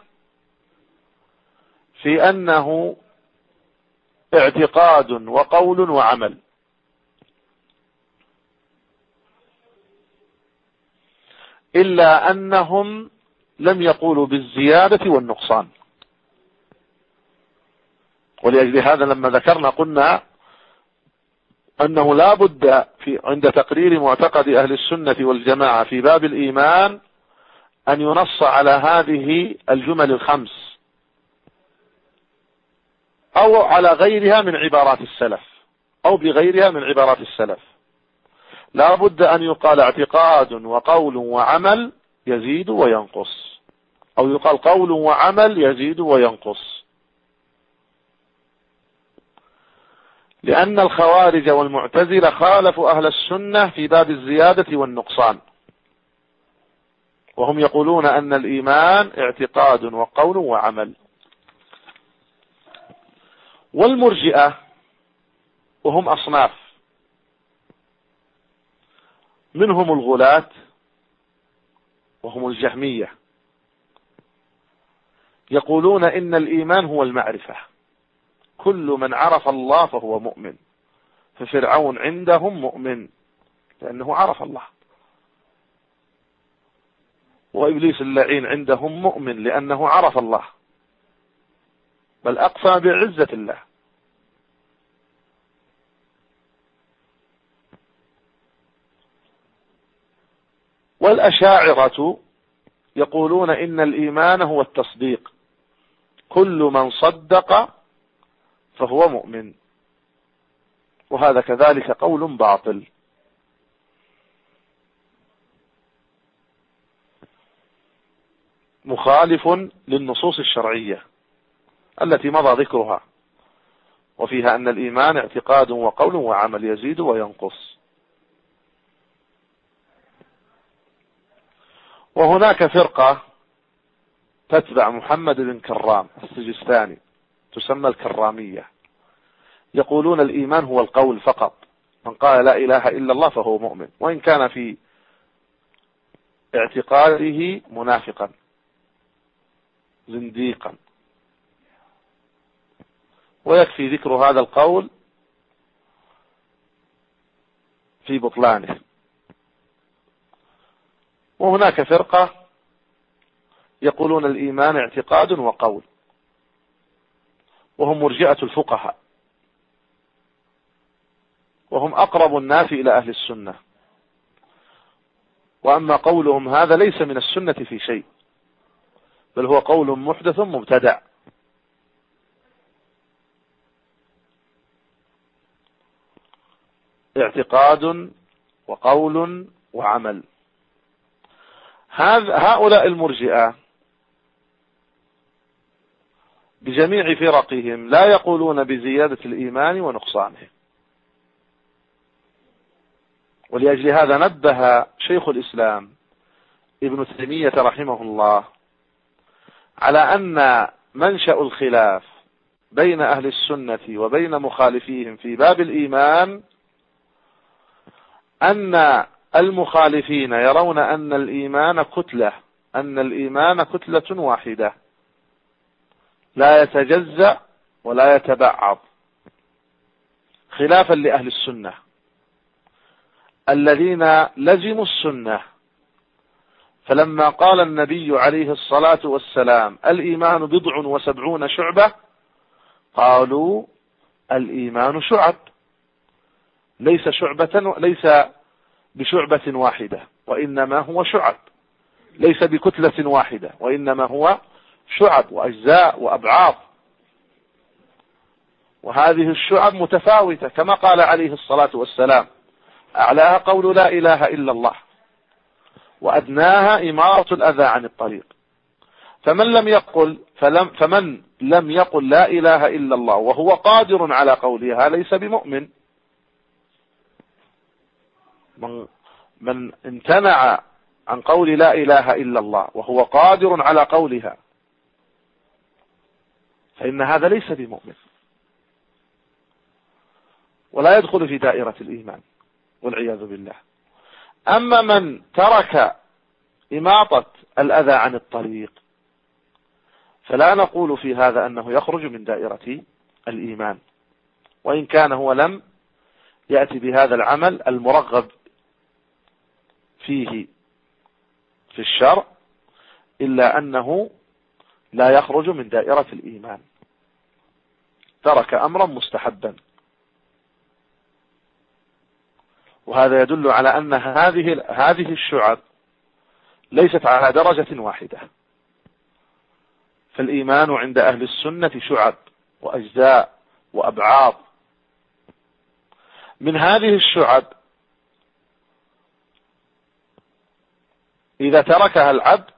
في أنه اعتقاد وقول وعمل، إلا أنهم لم يقولوا بالزيادة والنقصان. ولأجل هذا لما ذكرنا قلنا أنه لا بد في عند تقرير معتقد أهل السنة والجماعة في باب الإيمان أن ينص على هذه الجمل الخمس أو على غيرها من عبارات السلف أو بغيرها من عبارات السلف، لا بد أن يقال اعتقاد وقول وعمل يزيد وينقص، أو يقال قول وعمل يزيد وينقص، لأن الخوارج والمعتزلة خالفوا أهل السنة في باب الزيادة والنقصان، وهم يقولون أن الإيمان اعتقاد وقول وعمل. والمرجئة وهم أصناف، منهم الغلاة وهم الجهمية، يقولون إن الإيمان هو المعرفة، كل من عرف الله فهو مؤمن، ففرعون عندهم مؤمن لأنه عرف الله، وإبليس اللعين عندهم مؤمن لأنه عرف الله، بل أقسم بعزة الله. والأشاعرة يقولون إن الإيمان هو التصديق، كل من صدق فهو مؤمن، وهذا كذلك قول باطل. مخالف للنصوص الشرعية التي مضى ذكرها، وفيها أن الإيمان اعتقاد وقول وعمل يزيد وينقص. وهناك فرقة تتبع محمد بن كرام السجستاني تسمى الكرامية، يقولون الإيمان هو القول فقط، من قال لا إله إلا الله فهو مؤمن، وإن كان في اعتقاده منافقا زنديقا، ويكفي ذكر هذا القول في بطلانه. وهناك فرقة يقولون الإيمان اعتقاد وقول، وهم مرجئة الفقهاء، وهم أقرب الناس إلى أهل السنة، وأما قولهم هذا ليس من السنة في شيء، بل هو قول محدث مبتدع. اعتقاد وقول وعمل. هؤلاء المرجئة بجميع فرقهم لا يقولون بزيادة الإيمان ونقصانه، ولأجل هذا نبه شيخ الإسلام ابن تيمية رحمه الله على أن منشأ الخلاف بين أهل السنة وبين مخالفيهم في باب الإيمان أن المخالفين يرون أن الإيمان كتلة، أن الإيمان كتلة واحدة لا يتجزأ ولا يتبعض، خلافا لأهل السنة الذين لزموا السنة. فلما قال النبي عليه الصلاة والسلام الإيمان بضع وسبعون شعبة، قالوا الإيمان شعب، ليس شعبة ليس بشعبة واحدة، وإنما هو شعب، ليس بكتلة واحدة، وإنما هو شعب وأجزاء وأبعاض، وهذه الشعب متفاوتة كما قال عليه الصلاة والسلام أعلاها قول لا إله إلا الله، وأدناها إمارة الأذى عن الطريق. فمن لم يقل فلم فمن لم يقل لا إله إلا الله وهو قادر على قولها ليس بمؤمن. من, من امتنع عن قول لا إله إلا الله وهو قادر على قولها فإن هذا ليس بمؤمن، ولا يدخل في دائرة الإيمان والعياذ بالله. أما من ترك إماطة الأذى عن الطريق فلا نقول في هذا أنه يخرج من دائرة الإيمان، وإن كان هو لم يأتي بهذا العمل المرغب فيه في الشرع، إلا أنه لا يخرج من دائرة الإيمان، ترك أمرا مستحبا. وهذا يدل على أن هذه هذه الشعب ليست على درجة واحدة. فالإيمان عند أهل السنة شعب وأجزاء وأبعاض. من هذه الشعب إذا تركها العبد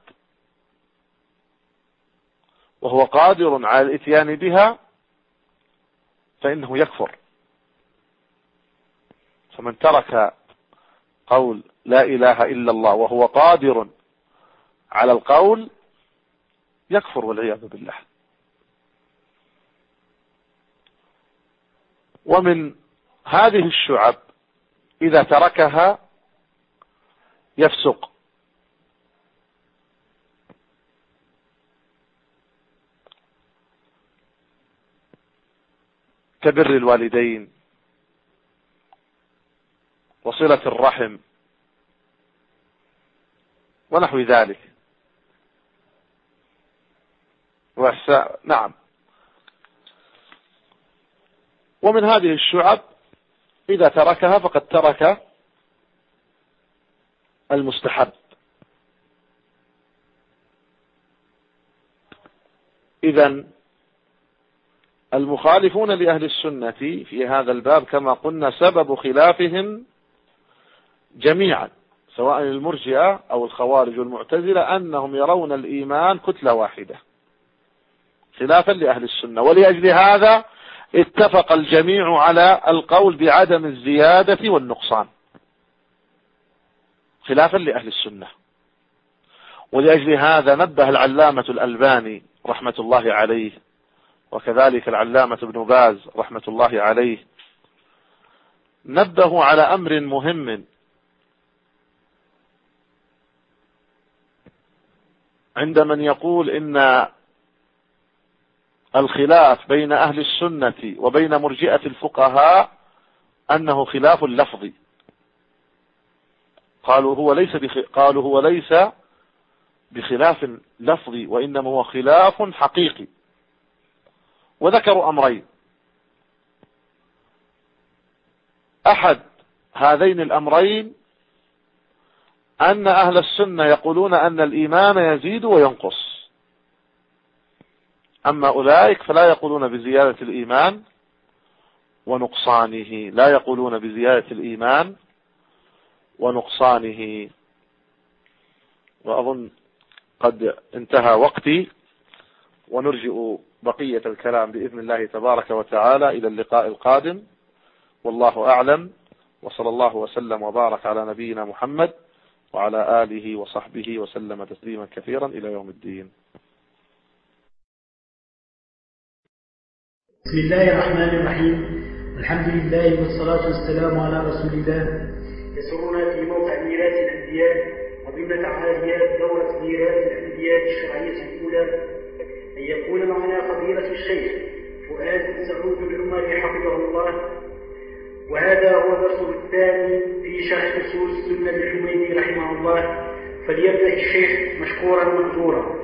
وهو قادر على الإتيان بها فإنه يكفر. فمن ترك قول لا إله إلا الله وهو قادر على القول يكفر والعياذ بالله. ومن هذه الشعب إذا تركها يفسق. كبر الوالدين وصلة الرحم ونحو ذلك. نعم. ومن هذه الشعب إذا تركها فقد ترك المستحب. إذن المخالفون لأهل السنة في هذا الباب كما قلنا سبب خلافهم جميعا سواء المرجئة أو الخوارج والمعتزلة أنهم يرون الإيمان كتلة واحدة خلافا لأهل السنة. ولأجل هذا اتفق الجميع على القول بعدم الزيادة والنقصان خلافا لأهل السنة. ولأجل هذا نبه العلامة الألباني رحمة الله عليه وكذلك العلامة ابن باز رحمة الله عليه نبهوا على أمر مهم عند من يقول إن الخلاف بين أهل السنة وبين مرجئة الفقهاء أنه خلاف لفظي. قالوا هو ليس بخ... قالوا هو ليس بخلاف لفظي وإنما هو خلاف حقيقي. وذكروا أمرين. أحد هذين الأمرين أن أهل السنة يقولون أن الإيمان يزيد وينقص، أما أولئك فلا يقولون بزيادة الإيمان ونقصانه، لا يقولون بزيادة الإيمان ونقصانه. وأظن قد انتهى وقتي، ونرجئ بقية الكلام بإذن الله تبارك وتعالى إلى اللقاء القادم، والله أعلم، وصلى الله وسلم وبارك على نبينا محمد وعلى آله وصحبه وسلم تسليما كثيرا إلى يوم الدين. بسم الله الرحمن الرحيم. الحمد لله والصلاة والسلام على رسول الله. يسرنا في موقع ميراث الأنبياء وضمن عاليات دورة ميراث الأنبياء الشرعية الأولى أن يكون معنا فضيلة الشيخ فؤاد سعود العمري حفظه الله، وهذا هو درسه الثاني في شرح أصول السنة للحميدي رحمه الله، فليبدأ الشيخ مشكورا مأجورا.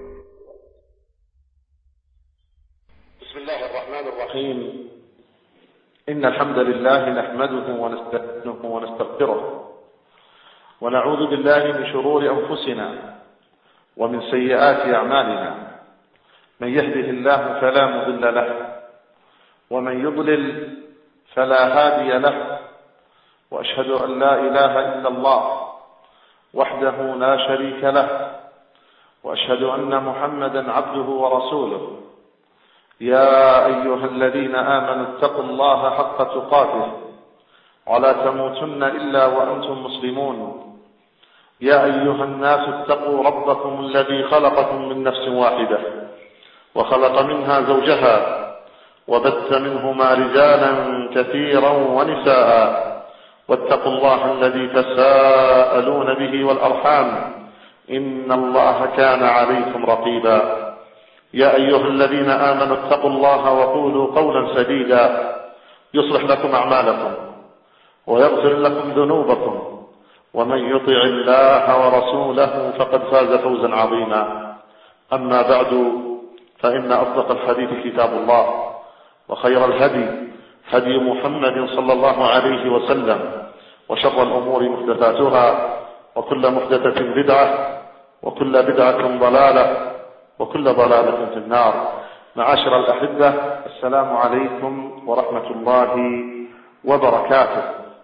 بسم الله الرحمن الرحيم. إن الحمد لله نحمده ونستعينه ونستغفره، ونعوذ بالله من شرور أنفسنا ومن سيئات أعمالنا. من يهده الله فلا مضل له، ومن يضلل فلا هادي له، وأشهد أن لا إله إلا الله وحده لا شريك له، وأشهد أن محمدا عبده ورسوله. يا أيها الذين آمنوا اتقوا الله حق تقاته ولا تموتن إلا وأنتم مسلمون. يا أيها الناس اتقوا ربكم الذي خلقكم من نفس واحدة وخلق منها زوجها وبث منهما رجالا كثيرا ونساء، واتقوا الله الذي تساءلون به والأرحام إن الله كان عليكم رقيبا. يا أيها الذين آمنوا اتقوا الله وقولوا قولا سديدا يصلح لكم أعمالكم ويغفر لكم ذنوبكم، ومن يطع الله ورسوله فقد فاز فوزا عظيما. أما بعد، فإن أصدق الحديث كتاب الله، وخير الهدي هدي محمد صلى الله عليه وسلم، وشر الأمور محدثاتها، وكل محدثة بدعة، وكل بدعة ضلالة وكل ضلالة في النار. معاشر الأحبة، السلام عليكم ورحمة الله وبركاته.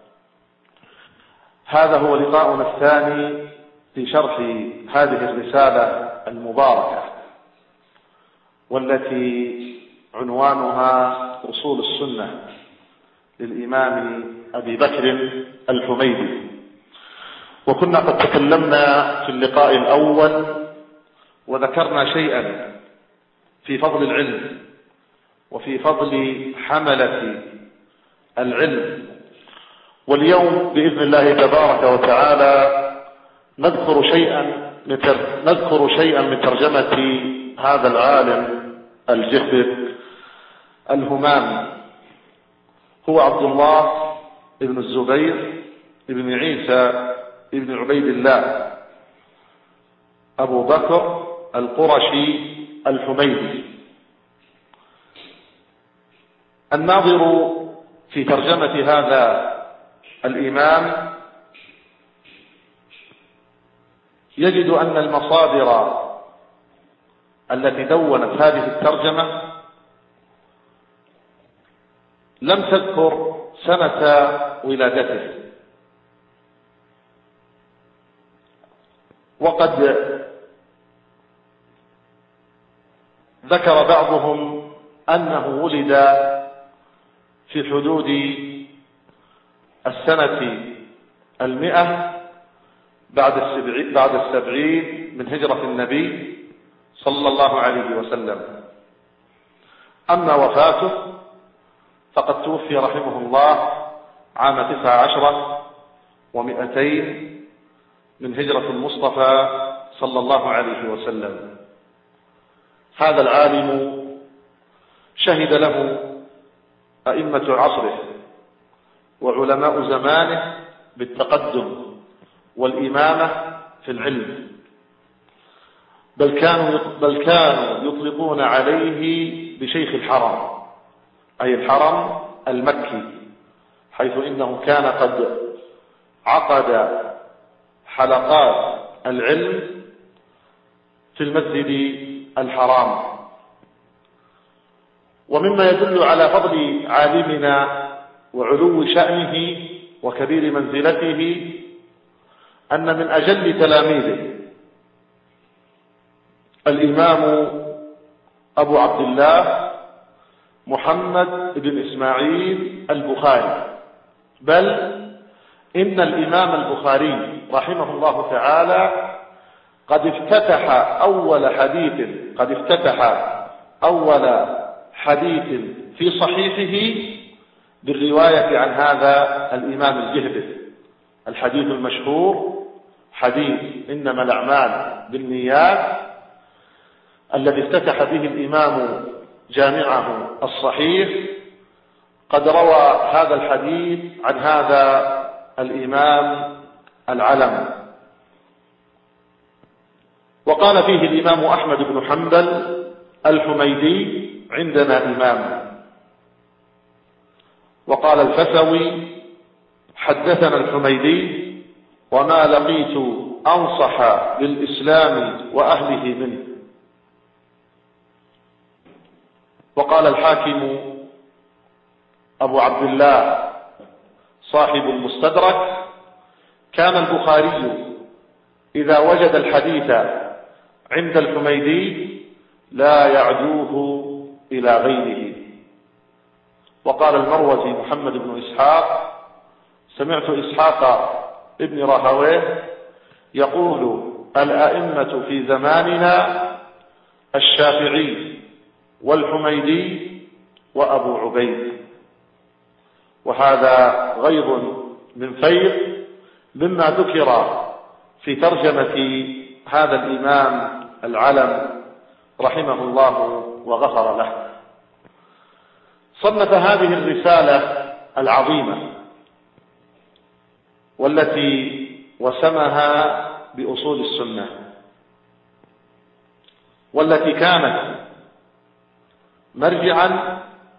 هذا هو لقاؤنا الثاني في شرح هذه الرسالة المباركة، والتي عنوانها أصول السنة للإمام أبي بكر الحميدي. وكنا قد تكلمنا في اللقاء الأول وذكرنا شيئا في فضل العلم وفي فضل حملة العلم، واليوم بإذن الله تبارك وتعالى نذكر شيئا نذكر شيئا من ترجمة هذا العالم الجهبذ الهمام. هو عبد الله بن الزبير بن عيسى بن عبيد الله أبو بكر القرشي الحميدي. الناظر في ترجمة هذا الإمام يجد أن المصادر التي دونت هذه الترجمة لم تذكر سنة ولادته، وقد ذكر بعضهم أنه ولد في حدود السنة المئة بعد السبعين, بعد السبعين من هجرة النبي صلى الله عليه وسلم. أما وفاته فقد توفي رحمه الله عام تسع عشر ومئتين من هجرة المصطفى صلى الله عليه وسلم. هذا العالم شهد له أئمة عصره وعلماء زمانه بالتقدم والإمامة في العلم، بل كانوا بل كانوا يطلقون عليه بشيخ الحرم، أي الحرم المكي، حيث إنه كان قد عقد حلقات العلم في المسجد الحرام. ومما يدل على فضل عالمنا وعلو شأنه وكبير منزلته أن من أجل تلاميذه الإمام أبو عبد الله محمد بن إسماعيل البخاري، بل إن الإمام البخاري رحمه الله تعالى قد افتتح أول حديث قد افتتح أول حديث في صحيحه بالرواية عن هذا الإمام الجهبذ. الحديث المشهور حديث إنما الأعمال بالنيات، الذي افتتح به الإمام جامعه الصحيح، قد روى هذا الحديث عن هذا الإمام العلم. وقال فيه الإمام أحمد بن حنبل الحميدي عندنا إمام. وقال الفسوي حدثنا الحميدي وما لقيت أنصح للإسلام وأهله منه. وقال الحاكم أبو عبد الله صاحب المستدرك كان البخاري إذا وجد الحديث عند الحميدي لا يعدوه إلى غيره. وقال المروزي محمد بن إسحاق سمعت إسحاق ابن راهويه يقول الأئمة في زماننا الشافعي والحميدي وأبو عبيد. وهذا غيظ من فيض مما ذكر في ترجمة هذا الإمام العلم رحمه الله وغفر له. صنف هذه الرسالة العظيمة والتي وسمها بأصول السنة، والتي كانت مرجعا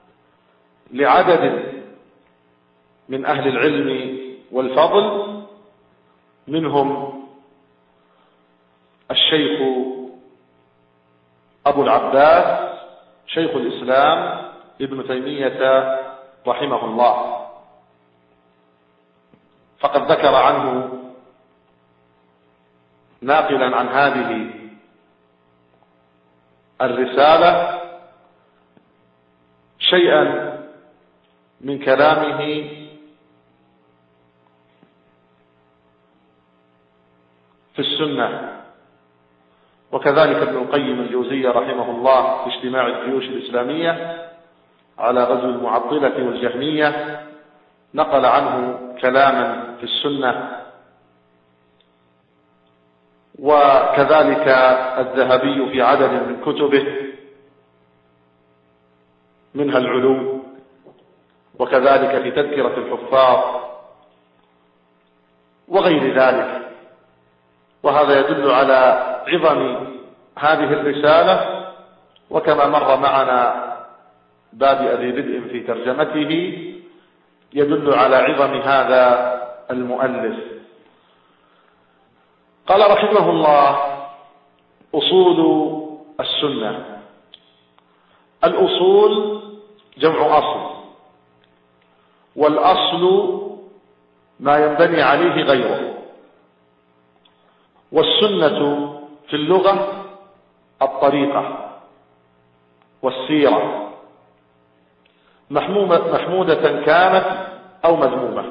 لعدد من أهل العلم والفضل، منهم الشيخ أبو العباس شيخ الإسلام ابن تيمية رحمه الله، فقد ذكر عنه ناقلا عن هذه الرسالة شيئا من كلامه في السنة، وكذلك ابن القيم الجوزية رحمه الله في اجتماع الجيوش الإسلامية على غزو المعطلة والجهمية نقل عنه كلاما في السنة، وكذلك الذهبي في عدد من كتبه منها العلو، وكذلك في تذكرة الحفاظ وغير ذلك. وهذا يدل على عظم هذه الرسالة، وكما مر معنا باب أبي بدء في ترجمته يدل على عظم هذا المؤلف. قال رحمه الله: أصول السنة. الأصول جمع أصل، والأصل ما ينبني عليه غيره. والسنة في اللغة الطريقة والسيرة، محمودة كانت أو مذمومة.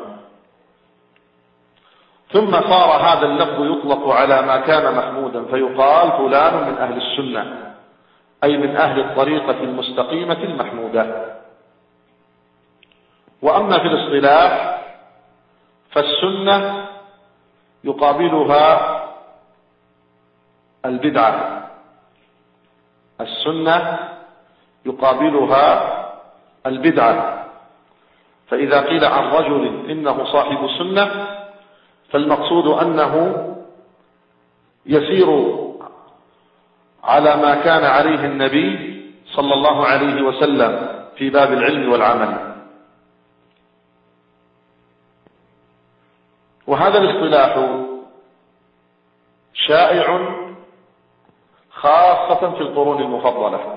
ثم صار هذا اللفظ يطلق على ما كان محمودا، فيقال فلان من أهل السنة، أي من أهل الطريقة المستقيمة المحمودة. وأما في الاصطلاح فالسنة يقابلها البدعة، السنة يقابلها البدعة. فإذا قيل عن رجل إنه صاحب سنة فالمقصود أنه يسير على ما كان عليه النبي صلى الله عليه وسلم في باب العلم والعمل. وهذا الاصطلاح شائع خاصة في القرون المفضلة،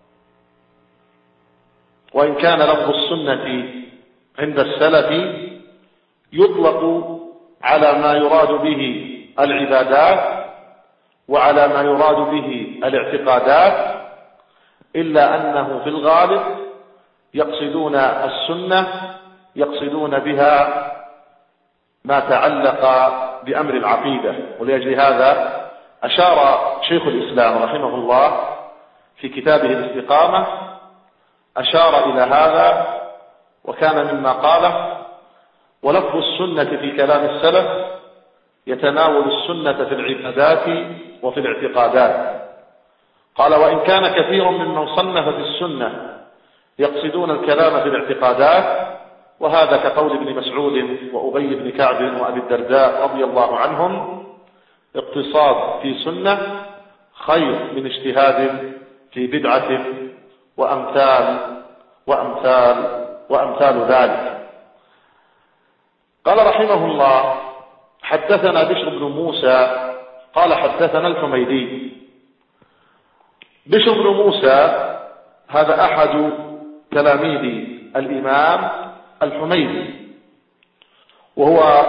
وإن كان لفظ السنة عند السلف يطلق على ما يراد به العبادات وعلى ما يراد به الاعتقادات، إلا أنه في الغالب يقصدون السنة يقصدون بها ما تعلق بأمر العقيدة. ولأجل هذا أشار شيخ الإسلام رحمه الله في كتابه الاستقامة أشار إلى هذا، وكان مما قاله: ولفظ السنة في كلام السلف يتناول السنة في العبادات وفي الاعتقادات. قال: وإن كان كثير ممن صنف في السنة يقصدون الكلام في الاعتقادات، وهذا كقول ابن مسعود وأبي بن كعب وأبي الدرداء رضي الله عنهم: اقتصاد في سنة خير من اجتهاد في بدعة، وأمثال وأمثال وأمثال ذلك. قال رحمه الله: حدثنا بشر بن موسى قال حدثنا الحميدي. بشر بن موسى هذا أحد تلاميذ الإمام الحميدي، وهو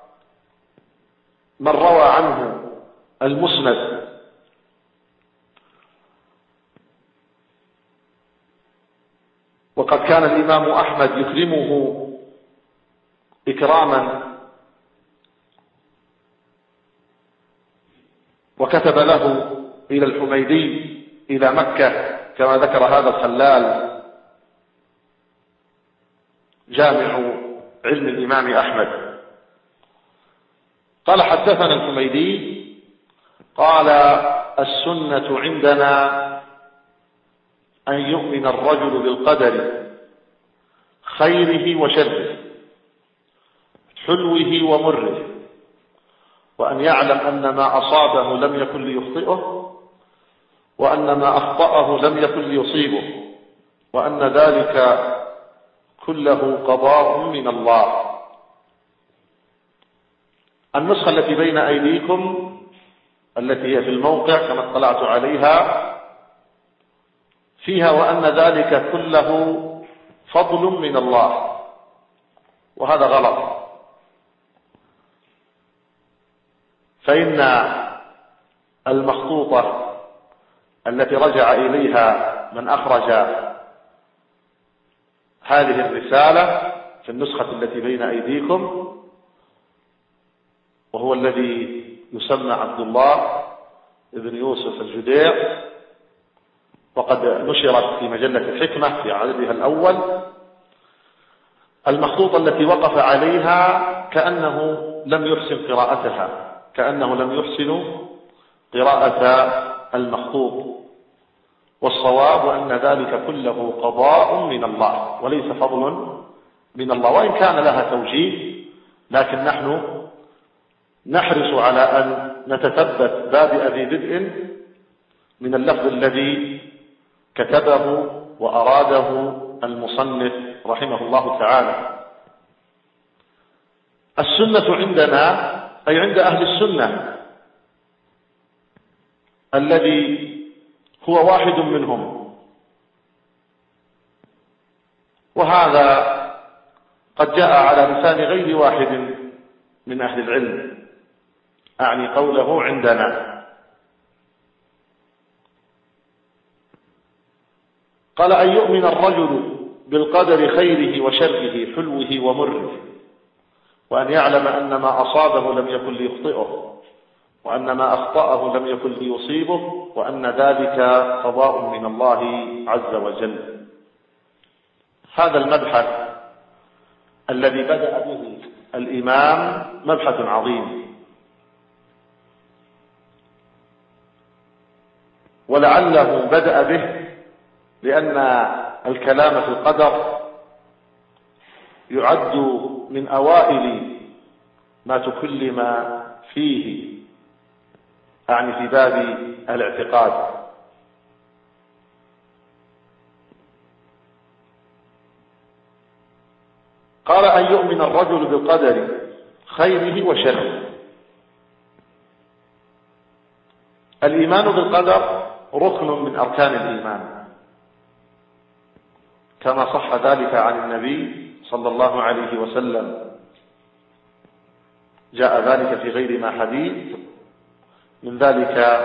من روى عنه المسند. وقد كان الإمام أحمد يكرمه إكراما، وكتب له إلى الحميدي إلى مكة كما ذكر هذا الخلال جامع علم الإمام أحمد. قال: حدثنا الحميدي قال: السنة عندنا أن يؤمن الرجل بالقدر خيره وشره، حلوه ومره، وأن يعلم أن ما أصابه لم يكن ليخطئه، وأن ما أخطأه لم يكن ليصيبه، وأن ذلك كله قضاء من الله. النسخة التي بين أيديكم التي هي في الموقع كما اطلعت عليها فيها وأن ذلك كله فضل من الله، وهذا غلط. فإن المخطوطة التي رجع إليها من أخرج هذه الرسالة في النسخة التي بين أيديكم، وهو الذي يسمى عبد الله ابن يوسف الجديع، وقد نشرت في مجلة الحكمة في عددها الأول. المخطوطة التي وقف عليها كأنه لم يحسن قراءتها، كأنه لم يحسن قراءة المخطوط، والصواب أن ذلك كله قضاء من الله وليس فضل من الله، وإن كان لها توجيه، لكن نحن نحرص على أن نتثبت بادئ ذي بدء من اللفظ الذي كتبه وأراده المصنف رحمه الله تعالى. السنة عندنا أي عند أهل السنة الذي هو واحد منهم، وهذا قد جاء على لسان غير واحد من أهل العلم، أعني قوله عندنا. قال أن يؤمن الرجل بالقدر خيره وشره حلوه ومره، وأن يعلم أن ما أصابه لم يكن ليخطئه، وأن ما أخطأه لم يكن ليصيبه، وأن ذلك قضاء من الله عز وجل. هذا المبحث الذي بدأ به الإمام مبحث عظيم، ولعله بدأ به لأن الكلام في القدر يعد من أوائل ما تكلم فيه، أعني في باب الاعتقاد. قال أن يؤمن الرجل بالقدر خيره وشره. الإيمان بالقدر ركن من أركان الإيمان، كما صح ذلك عن النبي صلى الله عليه وسلم. جاء ذلك في غير ما حديث، من ذلك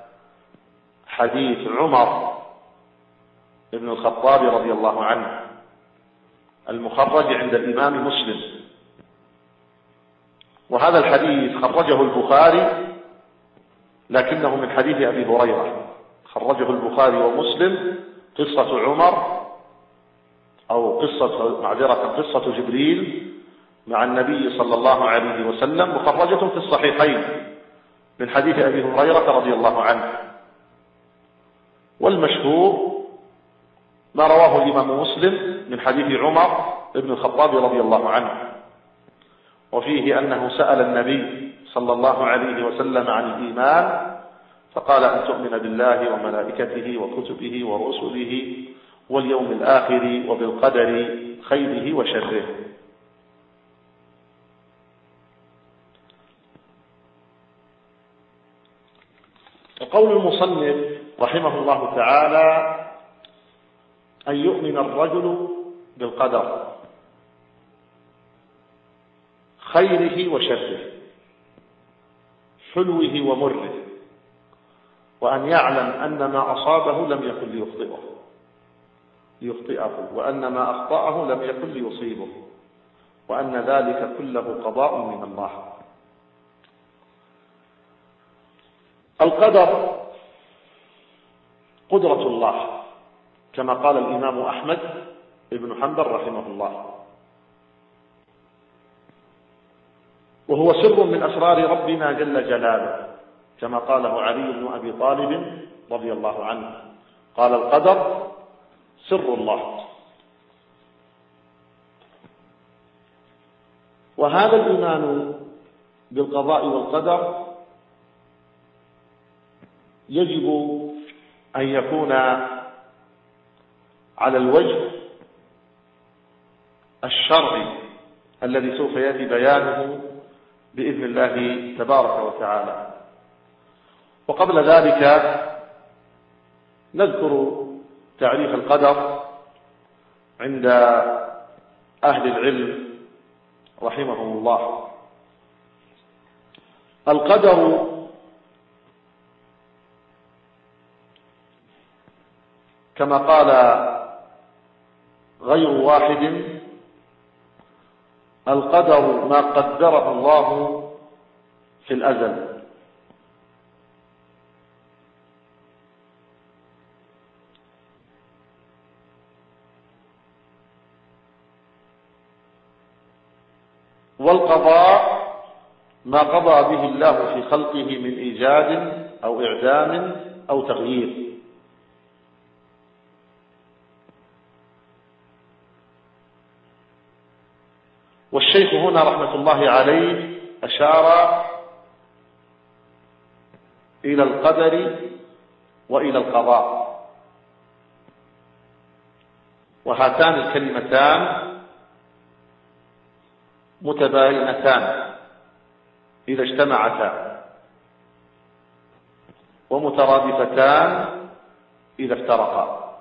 حديث عمر بن الخطاب رضي الله عنه المخرج عند الإمام مسلم، وهذا الحديث خرجه البخاري لكنه من حديث أبي هريرة. خرجه البخاري ومسلم قصة عمر أو قصة معذرة قصة جبريل مع النبي صلى الله عليه وسلم، مخرجة في الصحيحين من حديث أبي هريرة رضي الله عنه. والمشهور ما رواه الإمام مسلم من حديث عمر بن الخطاب رضي الله عنه، وفيه أنه سأل النبي صلى الله عليه وسلم عن الإيمان فقال أن تؤمن بالله وملائكته وكتبه ورسله واليوم الآخر وبالقدر خيره وشره. وقول المصنف رحمه الله تعالى أن يؤمن الرجل بالقدر خيره وشره حلوه ومره، وأن يعلم أن ما أصابه لم يكن ليخطئه ليخطئه وأن ما أخطأه لم يكن ليصيبه، وأن ذلك كله قضاء من الله. القدر قدرة الله كما قال الإمام أحمد بن حنبل رحمه الله، وهو سر من أسرار ربنا جل جلاله، كما قاله علي بن أبي طالب رضي الله عنه قال القدر سر الله. وهذا الإيمان بالقضاء والقدر يجب أن يكون على الوجه الشرعي الذي سوف يأتي بيانه بإذن الله تبارك وتعالى. وقبل ذلك نذكر تعريف القدر عند أهل العلم رحمهم الله. القدر كما قال غير واحد: القدر ما قدره الله في الأزل. والقضاء ما قضى به الله في خلقه من إيجاد أو إعدام أو تغيير. والشيخ هنا رحمة الله عليه أشار إلى القدر وإلى القضاء، وهاتان الكلمتان متباينتان إذا اجتمعتا، ومترادفتان إذا افترقا.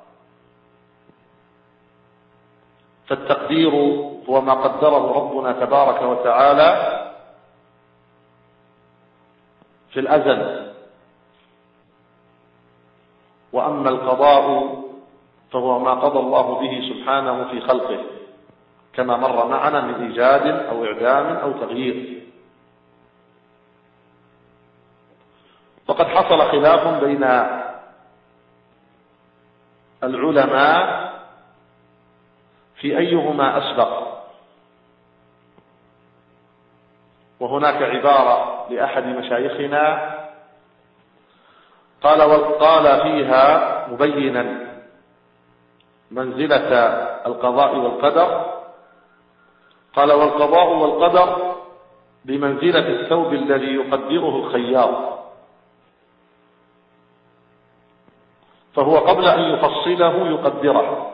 فالتقدير هو ما قدره ربنا تبارك وتعالى في الأزل، وأما القضاء فهو ما قضى الله به سبحانه في خلقه، كما مر معنا من إيجاد أو إعدام أو تغيير. وقد حصل خلاف بين العلماء في أيهما أسبق، وهناك عبارة لأحد مشايخنا قال وقال فيها مبينا منزلة القضاء والقدر، قال: والقضاء والقدر بمنزلة الثوب الذي يقدره الخياط، فهو قبل أن يفصله يقدره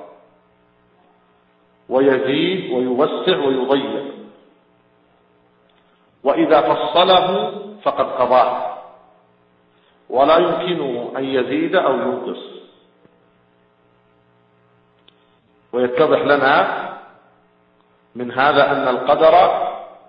ويزيد ويوسع ويضيق، وإذا فصله فقد قضاه، ولا يمكنه أن يزيد أو ينقص. ويتضح لنا من هذا أن القدر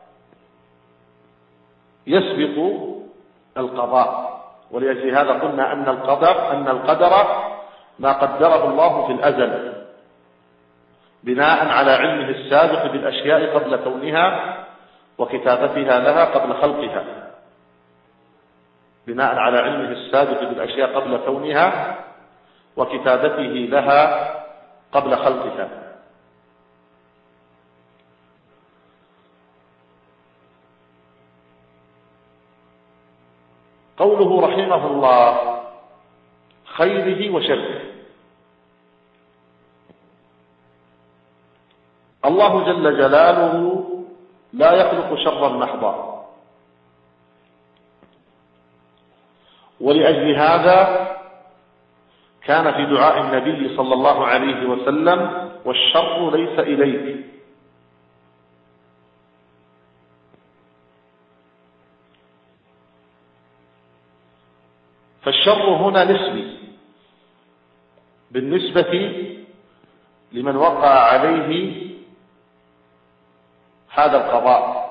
يسبق القضاء، ولأجل هذا قلنا أن القدر أن القدر ما قدره الله في الأزل بناء على علمه السابق بالأشياء قبل كونها وكتابتها لها قبل خلقها، بناء على علمه السابق بالأشياء قبل كونها وكتابته لها قبل خلقها. قوله رحمه الله خيره وشره، الله جل جلاله لا يخلق شرا محضا، ولأجل هذا كان في دعاء النبي صلى الله عليه وسلم: والشر ليس إليك. فالشر هنا نسبي بالنسبة لمن وقع عليه هذا القضاء،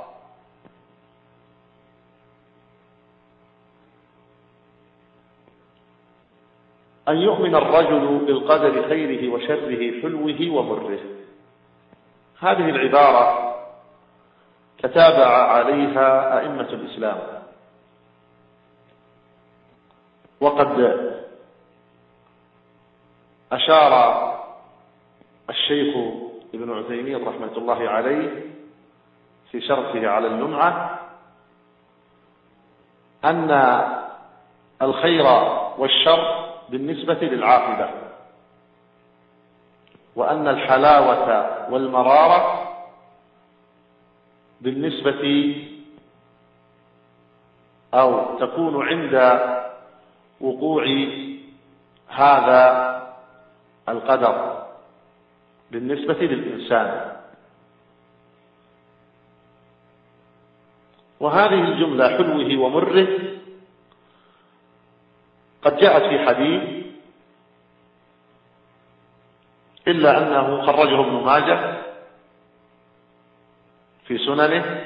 أن يؤمن الرجل بالقدر خيره وشره حلوه ومره. هذه العبارة تتابع عليها أئمة الإسلام، وقد أشار الشيخ ابن عثيمين رحمة الله عليه في شرحه على اللمعة أن الخير والشر بالنسبة للعاقبة، وأن الحلاوة والمرارة بالنسبة أو تكون عند وقوع هذا القدر بالنسبة للإنسان. وهذه الجملة حلوه ومره قد جاءت في حديث إلا أنه خرجه ابن ماجه في سننه،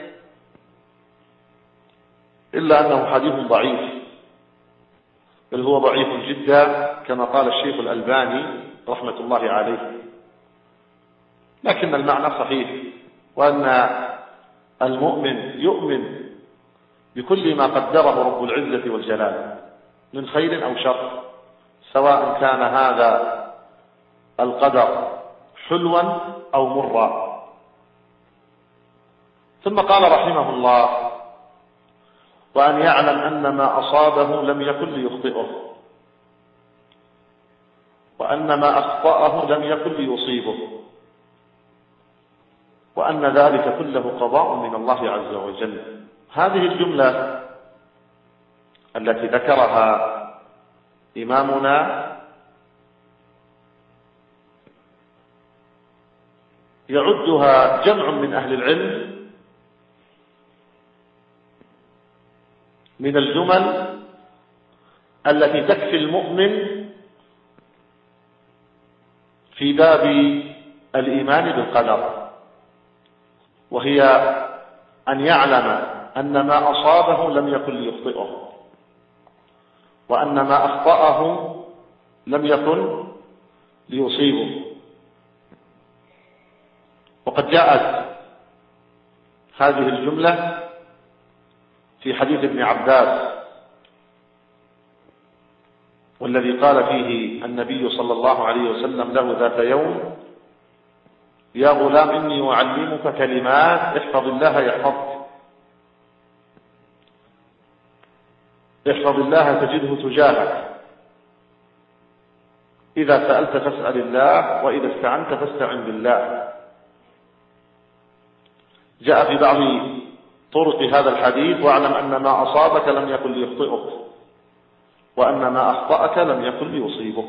إلا أنه حديث ضعيف، بل هو ضعيف جدا كما قال الشيخ الألباني رحمة الله عليه، لكن المعنى صحيح، وأن المؤمن يؤمن بكل ما قدره رب العزة والجلال من خير أو شر، سواء كان هذا القدر حلوا أو مرا. ثم قال رحمه الله: وأن يعلم أن ما أصابه لم يكن ليخطئه، وأن ما أخطأه لم يكن ليصيبه، وأن ذلك كله قضاء من الله عز وجل. هذه الجملة التي ذكرها إمامنا يعدها جمع من أهل العلم من الجمل التي تكفي المؤمن في باب الإيمان بالقدر، وهي أن يعلم أن ما أصابه لم يكن ليخطئه، وأن ما أخطأه لم يكن ليصيبه. وقد جاءت هذه الجملة في حديث ابن عباس، والذي قال فيه النبي صلى الله عليه وسلم له ذات يوم: يا غلام إني أعلمك كلمات احفظ الله يحفظك، احفظ الله تجده تجاهك، إذا سألت فاسأل الله، وإذا استعنت فاستعن بالله. جاء في بعض طرق هذا الحديث: واعلم أن ما أصابك لم يكن ليخطئك، وأن ما أخطأك لم يكن ليصيبك.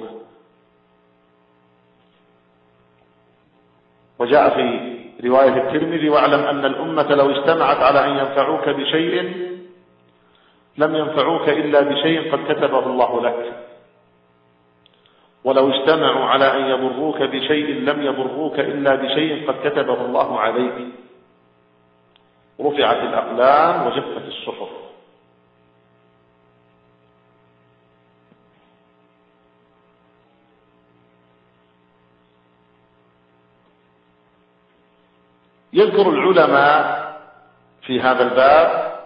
وجاء في رواية الترمذي: واعلم أن الأمة لو اجتمعت على أن ينفعوك بشيء لم ينفعوك إلا بشيء قد كتبه الله لك، ولو اجتمعوا على أن يضروك بشيء لم يضروك إلا بشيء قد كتبه الله عليك، رفعت الأقلام وجفت الصحف. يذكر العلماء في هذا الباب،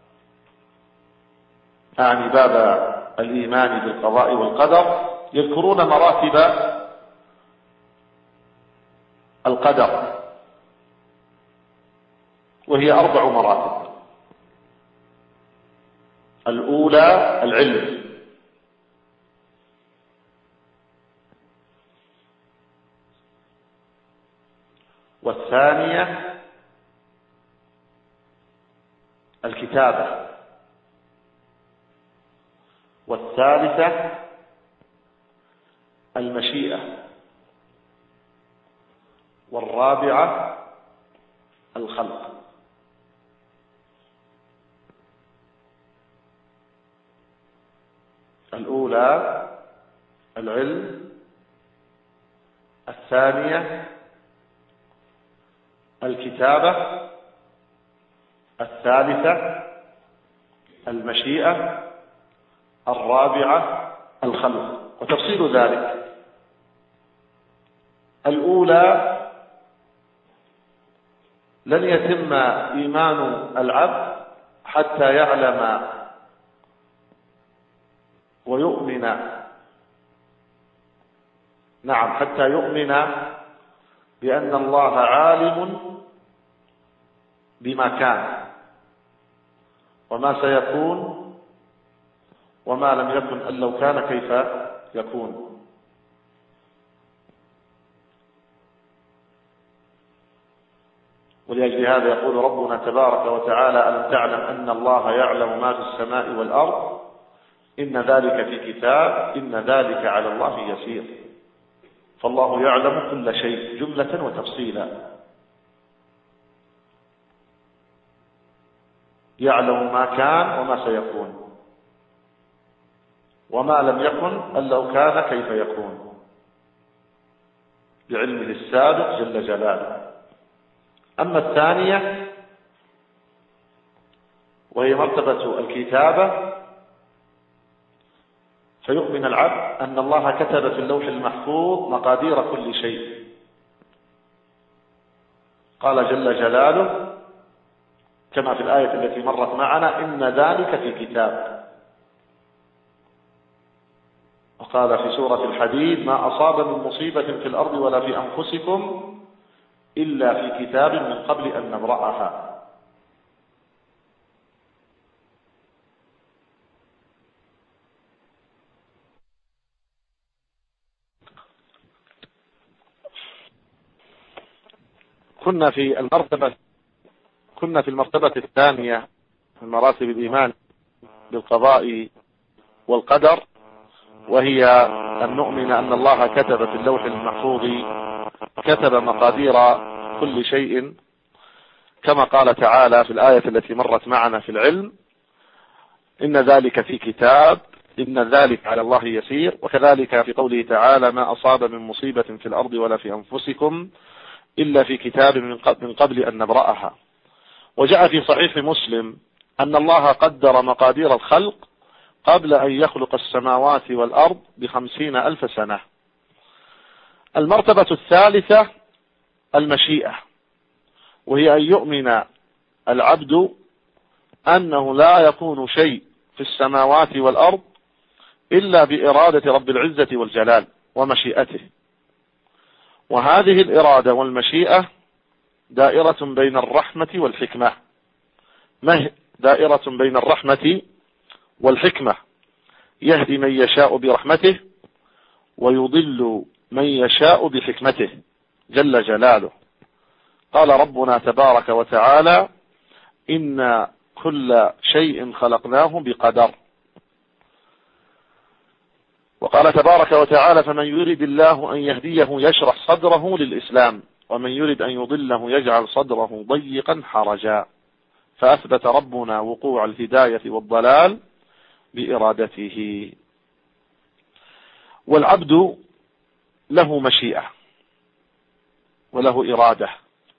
يعني باب الإيمان بالقضاء والقدر، يذكرون مراتب القدر، وهي أربع مراتب. الأولى العلم، والثانية الكتابة، والثالثة المشيئة، والرابعة الخلق. الأولى العلم، الثانية الكتابة، الثالثة المشيئة، الرابعة الخلق. وتفصيل ذلك: الأولى لن يتم إيمان العبد حتى يعلم ويؤمن، نعم حتى يؤمن بأن الله عالم بما كان وما سيكون وما لم يكن أن لو كان كيف يكون. ولأجل هذا يقول ربنا تبارك وتعالى: ألم تعلم أن الله يعلم ما في السماء والأرض إن ذلك في كتاب إن ذلك على الله يسير. فالله يعلم كل شيء جملة وتفصيلا، يعلم ما كان وما سيكون. وما لم يكن أن لو كان كيف يكون، بعلمه السابق جل جلاله. أما الثانية وهي مرتبة الكتابة، فيؤمن العبد أن الله كتب في اللوح المحفوظ مقادير كل شيء. قال جل جلاله كما في الآية التي مرت معنا: إن ذلك في كتاب. وقال في سورة الحديد: ما أصاب من مصيبة في الأرض ولا في أنفسكم إلا في كتاب من قبل أن نبرأها. كنا في المرتبة كنا في المرتبة الثانية من مراتب الإيمان بالقضاء والقدر، وهي أن نؤمن أن الله كتب في اللوح المحفوظ كتب مقادير كل شيء، كما قال تعالى في الآية التي مرت معنا في العلم: إن ذلك في كتاب إن ذلك على الله يسير. وكذلك في قوله تعالى: ما أصاب من مصيبة في الأرض ولا في أنفسكم إلا في كتاب من قبل أن نبرأها. وجاء في صحيح مسلم أن الله قدر مقادير الخلق قبل أن يخلق السماوات والأرض بخمسين ألف سنة. المرتبة الثالثة المشيئة، وهي أن يؤمن العبد أنه لا يكون شيء في السماوات والأرض إلا بإرادة رب العزة والجلال ومشيئته. وهذه الإرادة والمشيئة دائرة بين الرحمة والحكمة. ما دائرة بين الرحمة والحكمة، يهدي من يشاء برحمته ويضل من يشاء بحكمته جل جلاله. قال ربنا تبارك وتعالى: إن كل شيء خلقناه بقدر. وقال تبارك وتعالى: فمن يريد الله أن يهديه يشرح صدره للإسلام ومن يريد أن يضله يجعل صدره ضيقا حرجا. فأثبت ربنا وقوع الهداية والضلال بإرادته. والعبد له مشيئة وله إرادة،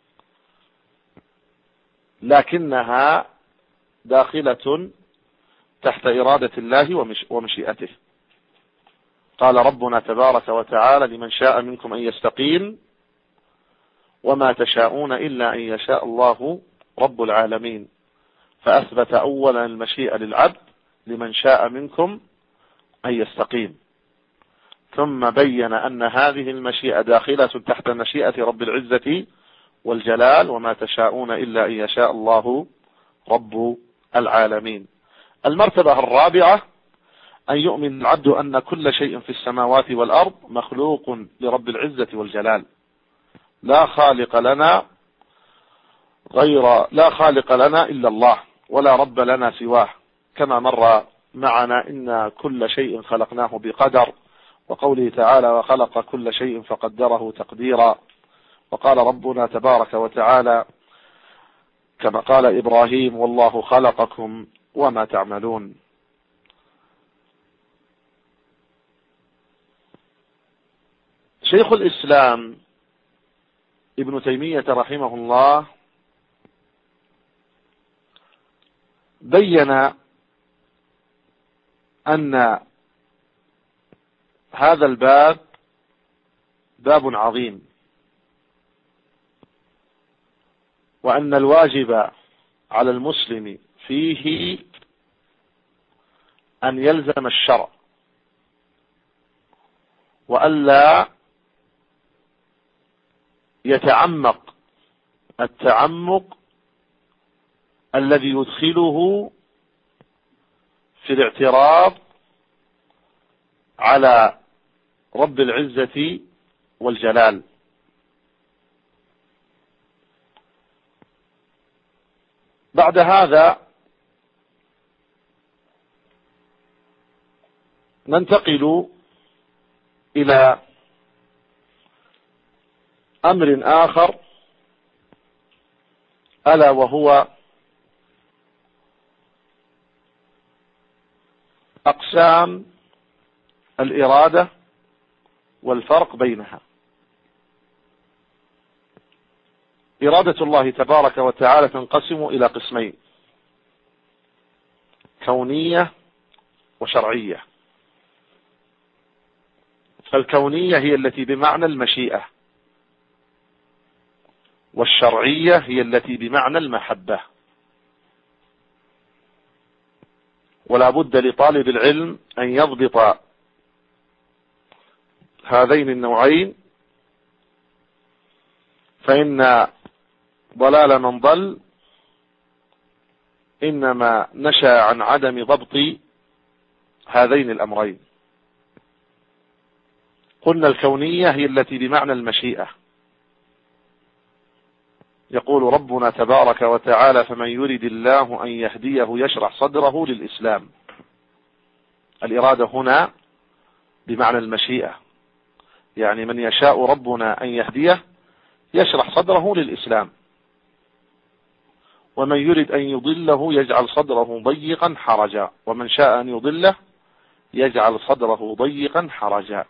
لكنها داخلة تحت إرادة الله ومشيئته. قال ربنا تبارك وتعالى: لمن شاء منكم أن يستقيم وما تشاءون إلا أن يشاء الله رب العالمين. فأثبت أولا المشيئة للعبد لمن شاء منكم أن يستقيم، ثم بين أن هذه المشيئة داخلة تحت مشيئة رب العزة والجلال وما تشاءون إلا أن يشاء الله رب العالمين. المرتبة الرابعة أن يؤمن العبد أن كل شيء في السماوات والأرض مخلوق لرب العزة والجلال، لا خالق لنا غير لا خالق لنا إلا الله ولا رب لنا سواه، كما مر معنا إن كل شيء خلقناه بقدر، وقوله تعالى: وخلق كل شيء فقدره تقديرا. وقال ربنا تبارك وتعالى كما قال إبراهيم: والله خلقكم وما تعملون. شيخ الإسلام ابن تيمية رحمه الله بين أن هذا الباب باب عظيم، وأن الواجب على المسلم فيه أن يلزم الشرع وألا يتعمق التعمق الذي يدخله في الاعتراض على رب العزة والجلال. بعد هذا ننتقل إلى أمر آخر، ألا وهو أقسام الإرادة والفرق بينها. إرادة الله تبارك وتعالى تنقسم إلى قسمين: كونية وشرعية. فالكونية هي التي بمعنى المشيئة، والشرعية هي التي بمعنى المحبة. ولا بد لطالب العلم أن يضبط هذين النوعين، فإن ضلال من ضل إنما نشأ عن عدم ضبط هذين الأمرين. قلنا الكونية هي التي بمعنى المشيئة. يقول ربنا تبارك وتعالى: فمن يرد الله أن يهديه يشرح صدره للإسلام. الإرادة هنا بمعنى المشيئة، يعني من يشاء ربنا أن يهديه يشرح صدره للإسلام، ومن يرد أن يضله يجعل صدره ضيقا حرجا، ومن شاء أن يضله يجعل صدره ضيقا حرجا.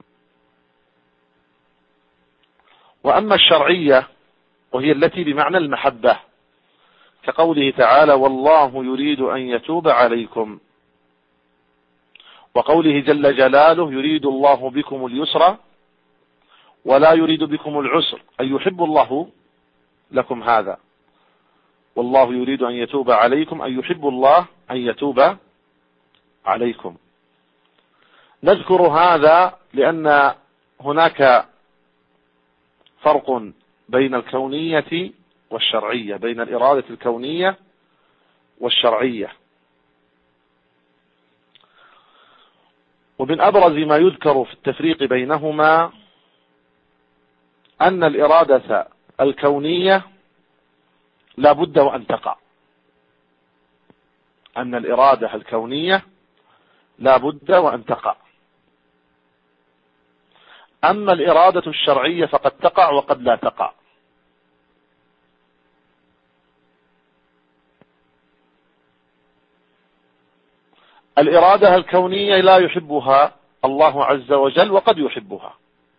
وأما الشرعية وهي التي بمعنى المحبة، كقوله تعالى: والله يريد أن يتوب عليكم، وقوله جل جلاله: يريد الله بكم اليسر ولا يريد بكم العسر، أي يحب الله لكم هذا. والله يريد أن يتوب عليكم، أي يحب الله أن يتوب عليكم. نذكر هذا لأن هناك فرق بين الكونية والشرعية، بين الإرادة الكونية والشرعية. ومن أبرز ما يذكر في التفريق بينهما أن الإرادة الكونية لا بد وأن تقع، أن الإرادة الكونية لا بد وأن تقع. أما الإرادة الشرعية فقد تقع وقد لا تقع. الإرادة الكونية لا يحبها الله عز وجل وقد يحبها،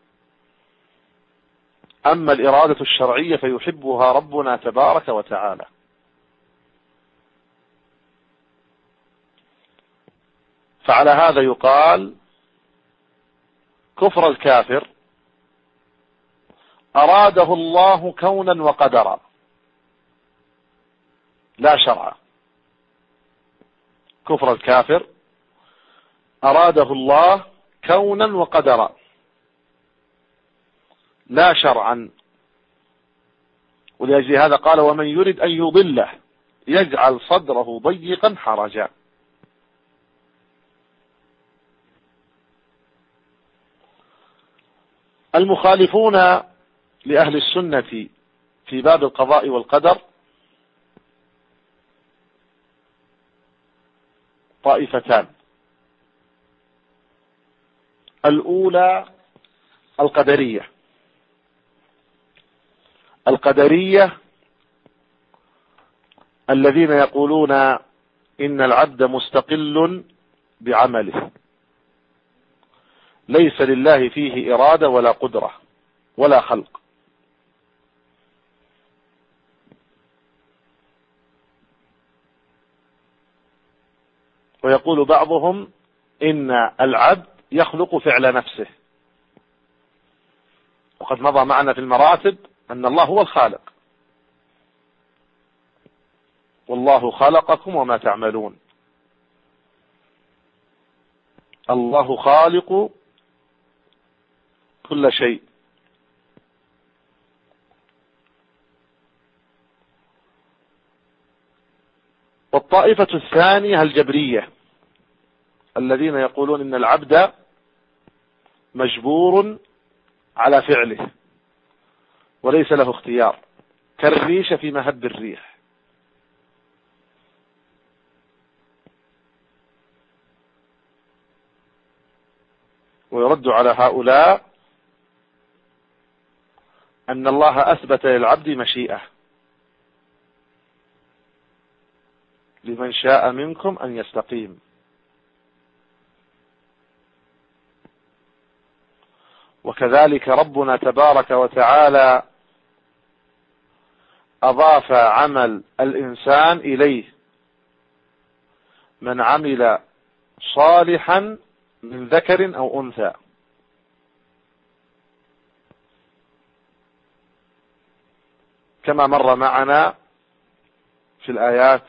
أما الإرادة الشرعية فيحبها ربنا تبارك وتعالى. فعلى هذا يقال: كفر الكافر أراده الله كونا وقدرا لا شرعا. كفر الكافر أراده الله كونا وقدرا لا شرعا. ولأجل هذا قال: ومن يرد أن يضله يجعل صدره ضيقا حرجا. المخالفون لأهل السنة في باب القضاء والقدر طائفتان: الأولى القدرية. القدرية الذين يقولون إن العبد مستقل بعمله، ليس لله فيه إرادة ولا قدرة ولا خلق. ويقول بعضهم إن العبد يخلق فعل نفسه، وقد مضى معنا في المراتب أن الله هو الخالق: والله خلقكم وما تعملون. الله خالق كل شيء. والطائفة الثانية الجبرية الذين يقولون إن العبد مجبور على فعله وليس له اختيار، كالريش في مهب الريح. ويرد على هؤلاء أن الله أثبت للعبد مشيئة: لمن شاء منكم أن يستقيم. وكذلك ربنا تبارك وتعالى أضاف عمل الإنسان إليه: من عمل صالحا من ذكر أو أنثى. كما مر معنا في الآيات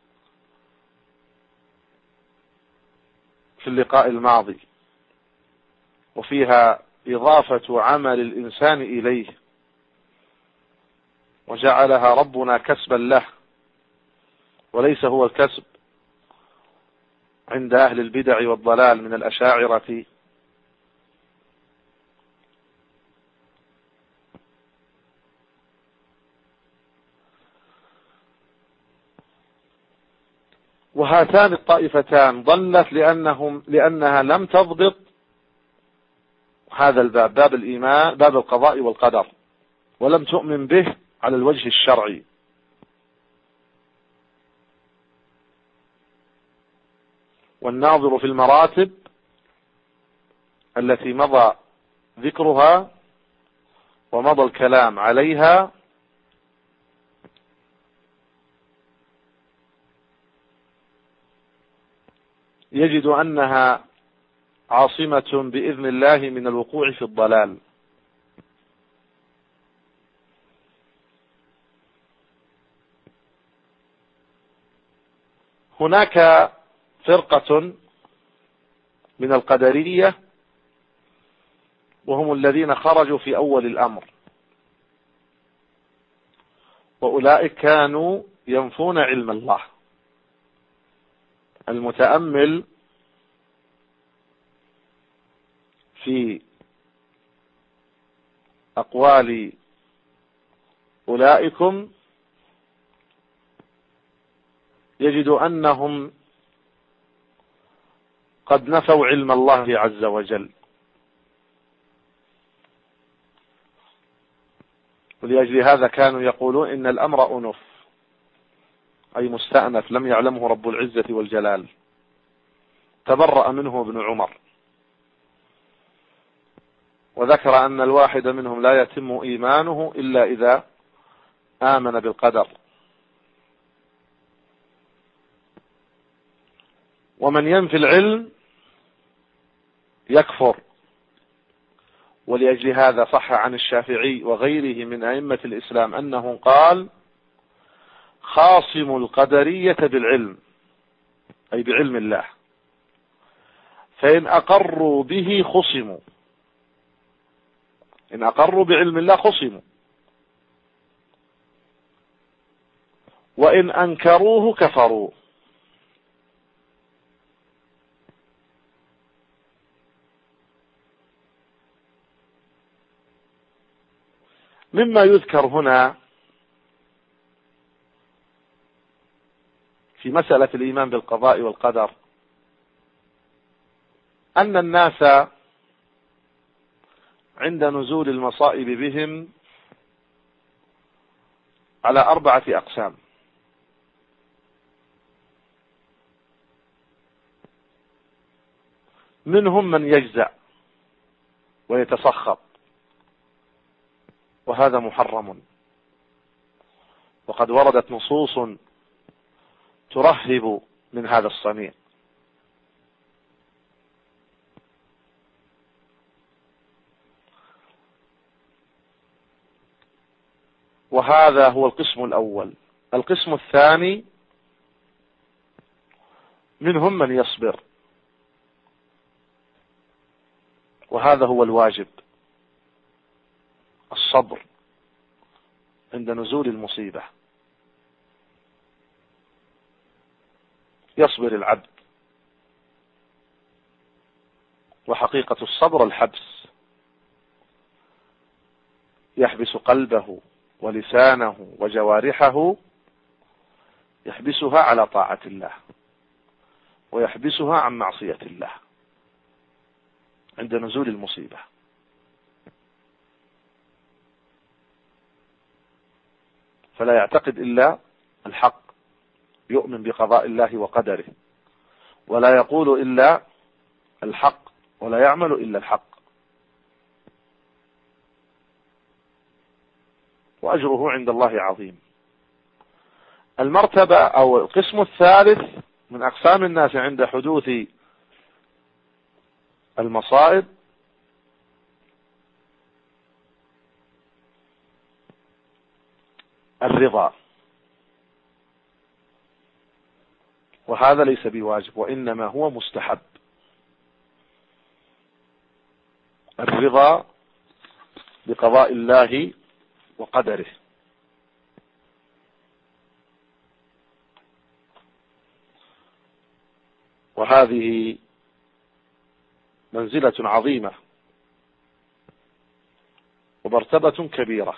في اللقاء الماضي، وفيها إضافة عمل الإنسان إليه، وجعلها ربنا كسبا له، وليس هو الكسب عند أهل البدع والضلال من الأشاعرة وهاتان الطائفتان ضلت لأنهم لأنها لم تضبط هذا الباب، باب الإيمان، باب القضاء والقدر، ولم تؤمن به على الوجه الشرعي. والناظر في المراتب التي مضى ذكرها ومضى الكلام عليها يجد أنها عاصمة بإذن الله من الوقوع في الضلال. هناك فرقة من القدرية وهم الذين خرجوا في أول الأمر، وأولئك كانوا ينفون علم الله. المتأمل في أقوال أولئكم يجد أنهم قد نفوا علم الله عز وجل، ولأجل هذا كانوا يقولون إن الأمر أنف، أي مستأنف لم يعلمه رب العزة والجلال. تبرأ منه ابن عمر، وذكر أن الواحد منهم لا يتم إيمانه إلا إذا آمن بالقدر. ومن ينفي العلم يكفر، ولأجل هذا صح عن الشافعي وغيره من أئمة الإسلام أنه قال: خاصم القدرية بالعلم، أي بعلم الله، فإن أقروا به خصموا، إن أقروا بعلم الله خصموا، وإن أنكروه كفروا. مما يذكر هنا في مسألة الإيمان بالقضاء والقدر أن الناس عند نزول المصائب بهم على أربعة أقسام: منهم من يجزع ويتسخط، وهذا محرم، وقد وردت نصوص ترهب من هذا الصنيع. وهذا هو القسم الأول. القسم الثاني: منهم من يصبر، وهذا هو الواجب، الصبر عند نزول المصيبة. يصبر العبد، وحقيقة الصبر الحبس، يحبس قلبه ولسانه وجوارحه، يحبسها على طاعة الله ويحبسها عن معصية الله عند نزول المصيبة. فلا يعتقد إلا الحق، يؤمن بقضاء الله وقدره، ولا يقول إلا الحق، ولا يعمل إلا الحق. وأجره عند الله عظيم. المرتبة أو القسم الثالث من أقسام الناس عند حدوث المصائب الرضا، وهذا ليس بواجب وإنما هو مستحب. الرضا بقضاء الله وقدره. وهذه منزلة عظيمة ومرتبة كبيرة.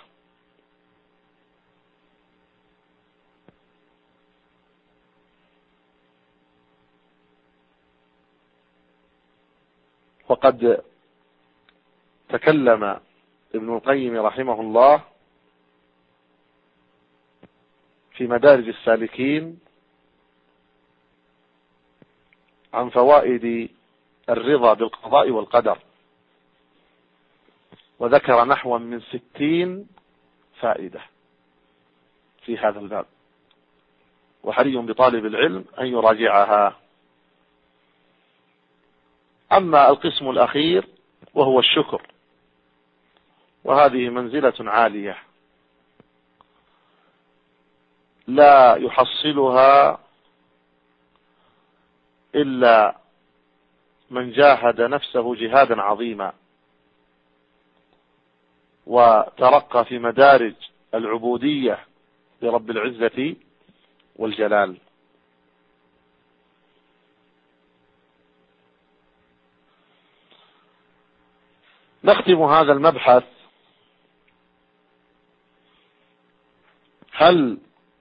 وقد تكلم ابن القيم رحمه الله في مدارج السالكين عن فوائد الرضا بالقضاء والقدر، وذكر نحو من ستين فائدة في هذا الباب، وحري بطالب العلم أن يراجعها. أما القسم الأخير وهو الشكر، وهذه منزلة عالية لا يحصلها إلا من جاهد نفسه جهادا عظيما وترقى في مدارج العبودية لرب العزة والجلال. نختم هذا المبحث: هل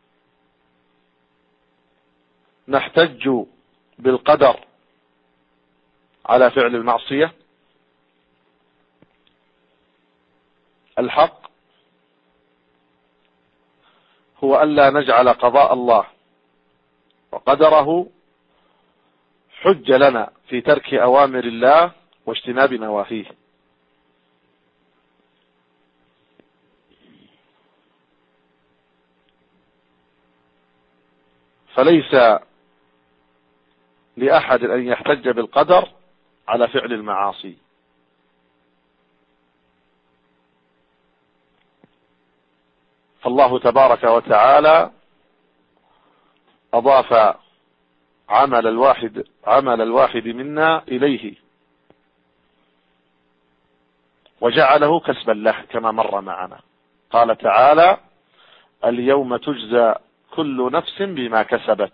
نحتج بالقدر على فعل المعصية؟ الحق هو ألا نجعل قضاء الله وقدره حج لنا في ترك أوامر الله واجتناب نواهيه. فليس لأحد أن يحتج بالقدر على فعل المعاصي، فالله تبارك وتعالى أضاف عمل الواحد عمل الواحد منا إليه وجعله كسبا له كما مر معنا. قال تعالى: اليوم تجزى كل نفس بما كسبت.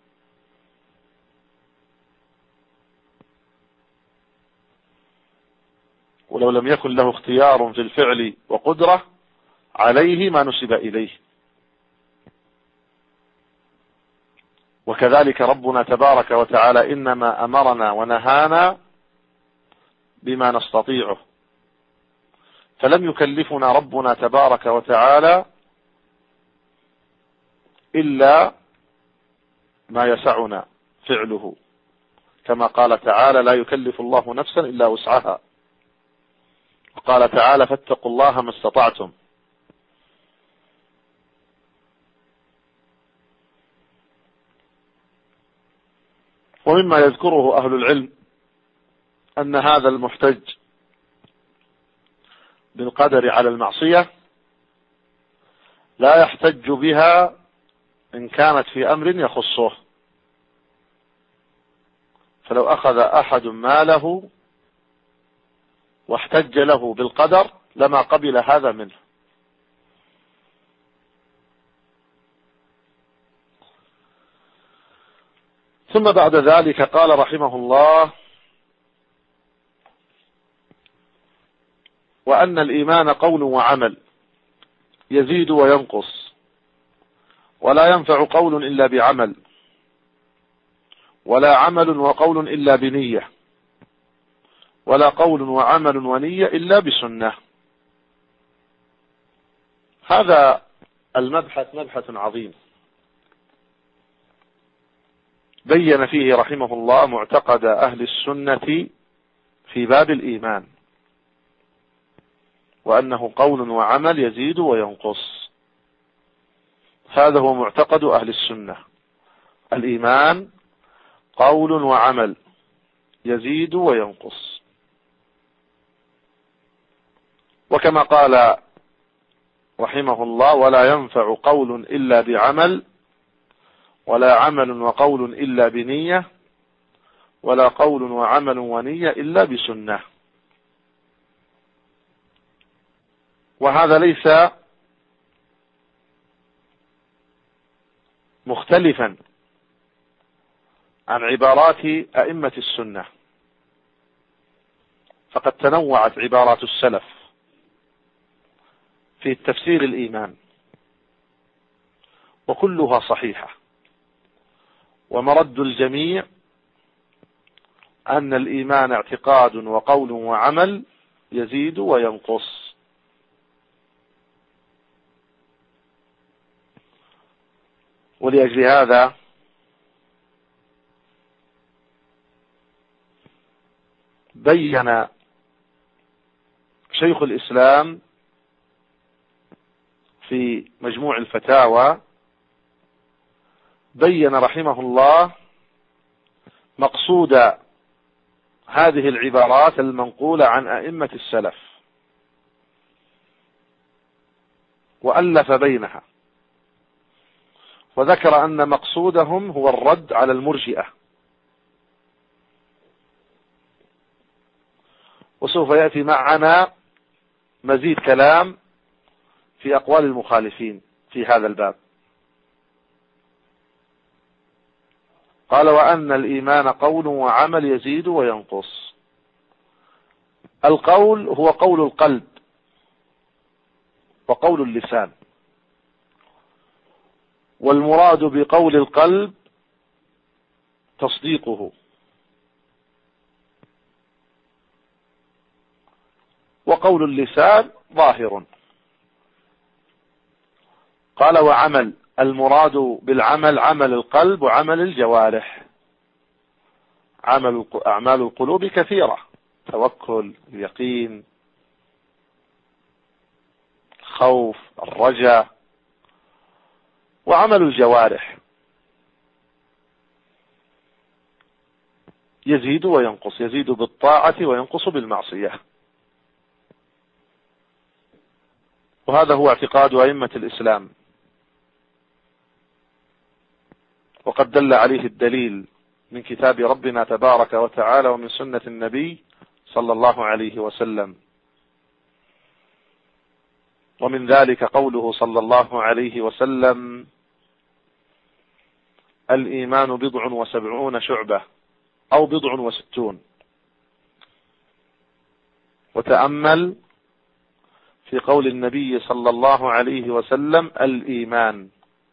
ولو لم يكن له اختيار في الفعل وقدرة عليه ما نسب إليه. وكذلك ربنا تبارك وتعالى إنما أمرنا ونهانا بما نستطيعه، فلم يكلفنا ربنا تبارك وتعالى إلا ما يسعنا فعله، كما قال تعالى: لا يكلف الله نفسا إلا وسعها. وقال تعالى: فاتقوا الله ما استطعتم. ومما يذكره أهل العلم أن هذا المحتج بالقدر على المعصية لا يحتج بها إن كانت في أمر يخصه، فلو أخذ أحد ماله واحتج له بالقدر لما قبل هذا منه. ثم بعد ذلك قال رحمه الله: وأن الإيمان قول وعمل يزيد وينقص، ولا ينفع قول إلا بعمل، ولا عمل وقول إلا بنية، ولا قول وعمل ونية إلا بسنة. هذا المبحث مبحث عظيم بين فيه رحمه الله معتقد أهل السنة في باب الإيمان، وأنه قول وعمل يزيد وينقص. هذا هو معتقد أهل السنة. الإيمان قول وعمل يزيد وينقص. وكما قال رحمه الله: ولا ينفع قول إلا بعمل، ولا عمل وقول إلا بنية، ولا قول وعمل ونية إلا بسنة. وهذا ليس مختلفا عن عبارات أئمة السنة، فقد تنوعت عبارات السلف في تفسير الإيمان وكلها صحيحة، ومرد الجميع أن الإيمان اعتقاد وقول وعمل يزيد وينقص. ولأجل هذا بين شيخ الإسلام في مجموع الفتاوى، بين رحمه الله مقصود هذه العبارات المنقولة عن أئمة السلف، وألف بينها، وذكر أن مقصودهم هو الرد على المرجئة. وسوف يأتي معنا مزيد كلام في أقوال المخالفين في هذا الباب. قال: وأن الإيمان قول وعمل يزيد وينقص. القول هو قول القلب وقول اللسان، والمراد بقول القلب تصديقه، وقول اللسان ظاهر. قال: وعمل، المراد بالعمل عمل القلب وعمل الجوارح. عمل أعمال القلوب كثيرة: توكل، اليقين، الخوف، الرجاء. وعمل الجوارح يزيد وينقص، يزيد بالطاعة وينقص بالمعصية. وهذا هو اعتقاد أئمة الإسلام، وقد دل عليه الدليل من كتاب ربنا تبارك وتعالى ومن سنة النبي صلى الله عليه وسلم. ومن ذلك قوله صلى الله عليه وسلم: الإيمان بضع وسبعون شعبة، أو بضع وستون. وتأمل في قول النبي صلى الله عليه وسلم: الإيمان،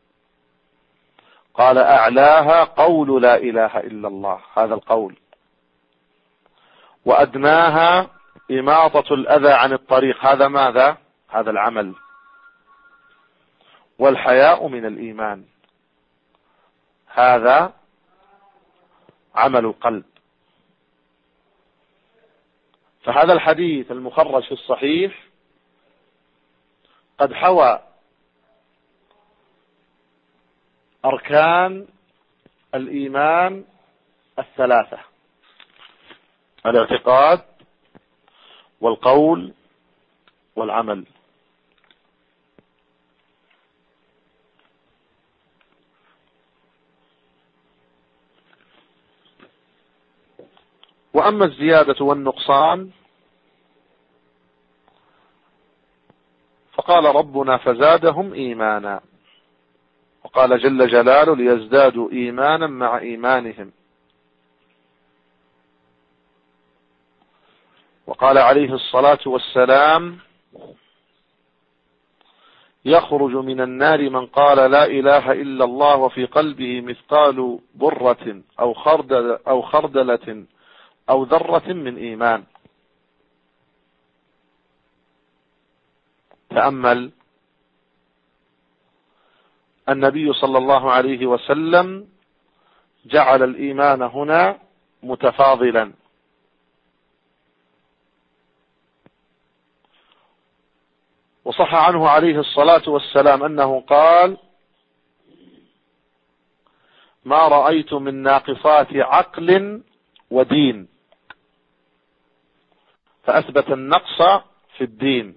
قال: أعلاها قول لا إله إلا الله، هذا القول. وأدناها إماطة الأذى عن الطريق، هذا ماذا؟ هذا العمل. والحياء من الإيمان، هذا عمل القلب. فهذا الحديث المخرج في الصحيح قد حوى أركان الإيمان الثلاثة: الاعتقاد والقول والعمل. وأما الزيادة والنقصان فقال ربنا: فزادهم إيمانا. وقال جل جلاله: ليزدادوا إيمانا مع إيمانهم. وقال عليه الصلاة والسلام: يخرج من النار من قال لا إله إلا الله وفي قلبه مثقال برة أو خردل أو خردلة أو ذرة من إيمان. تأمل، النبي صلى الله عليه وسلم جعل الإيمان هنا متفاضلا، وصح عنه عليه الصلاة والسلام أنه قال: ما رأيت من ناقصات عقل ودين، فأثبت النقص في الدين.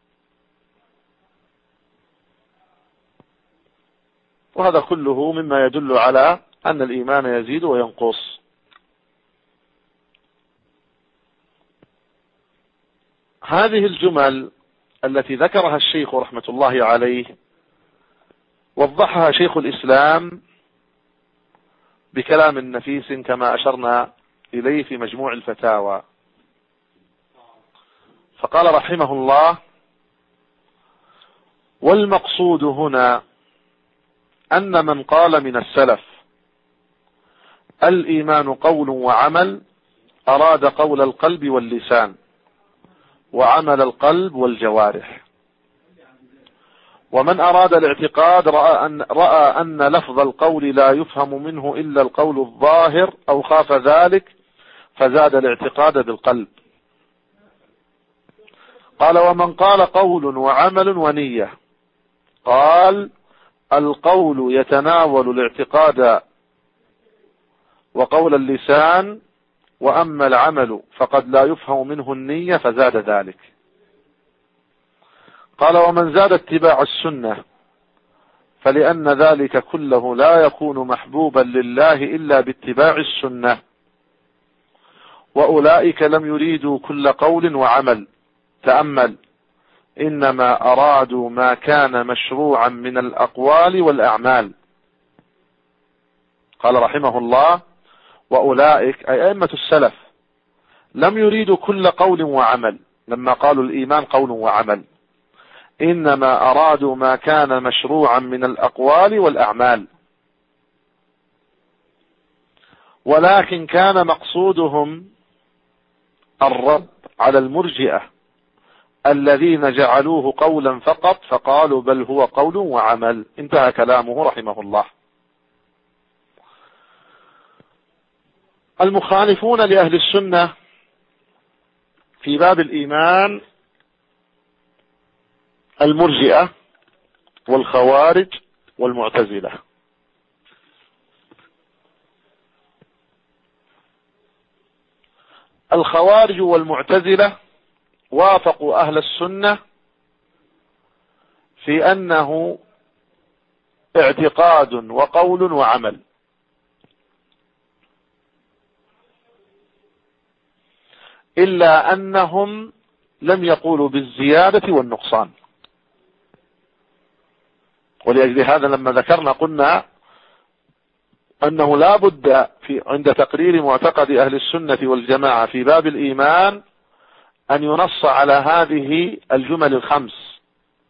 وهذا كله مما يدل على أن الإيمان يزيد وينقص. هذه الجمل التي ذكرها الشيخ رحمة الله عليه وضحها شيخ الإسلام بكلام نفيس كما أشرنا إليه في مجموع الفتاوى. فقال رحمه الله: والمقصود هنا أن من قال من السلف الإيمان قول وعمل أراد قول القلب واللسان وعمل القلب والجوارح، ومن أراد الاعتقاد رأى أن, رأى أن لفظ القول لا يفهم منه إلا القول الظاهر أو خاف ذلك فزاد الاعتقاد بالقلب. قال: ومن قال قول وعمل ونية قال القول يتناول الاعتقاد وقول اللسان، وأما العمل فقد لا يفهم منه النية فزاد ذلك. قال: ومن زاد اتباع السنة فلأن ذلك كله لا يكون محبوبا لله إلا باتباع السنة، وأولئك لم يريدوا كل قول وعمل. تأمل: إنما أرادوا ما كان مشروعا من الأقوال والأعمال. قال رحمه الله: وأولئك أي أئمة السلف لم يريدوا كل قول وعمل لما قالوا الإيمان قول وعمل، إنما أرادوا ما كان مشروعا من الأقوال والأعمال، ولكن كان مقصودهم الرد على المرجئة الذين جعلوه قولا فقط فقالوا بل هو قول وعمل. انتهى كلامه رحمه الله. المخالفون لأهل السنة في باب الإيمان المرجئة والخوارج والمعتزلة. الخوارج والمعتزلة وافقوا أهل السنة في أنه اعتقاد وقول وعمل، إلا أنهم لم يقولوا بالزيادة والنقصان. ولأجل هذا لما ذكرنا قلنا أنه لا بد في عند تقرير معتقد أهل السنة والجماعة في باب الإيمان أن ينص على هذه الجمل الخمس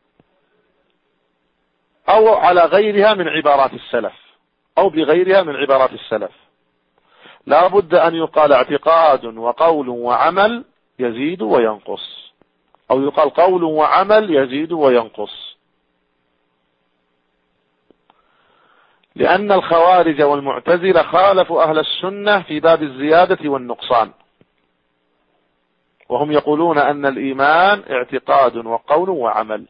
أو على غيرها من عبارات السلف أو بغيرها من عبارات السلف. لا بد أن يقال اعتقاد وقول وعمل يزيد وينقص، أو يقال قول وعمل يزيد وينقص، لأن الخوارج والمعتزلة خالفوا أهل السنة في باب الزيادة والنقصان، وهم يقولون أن الإيمان اعتقاد وقول وعمل.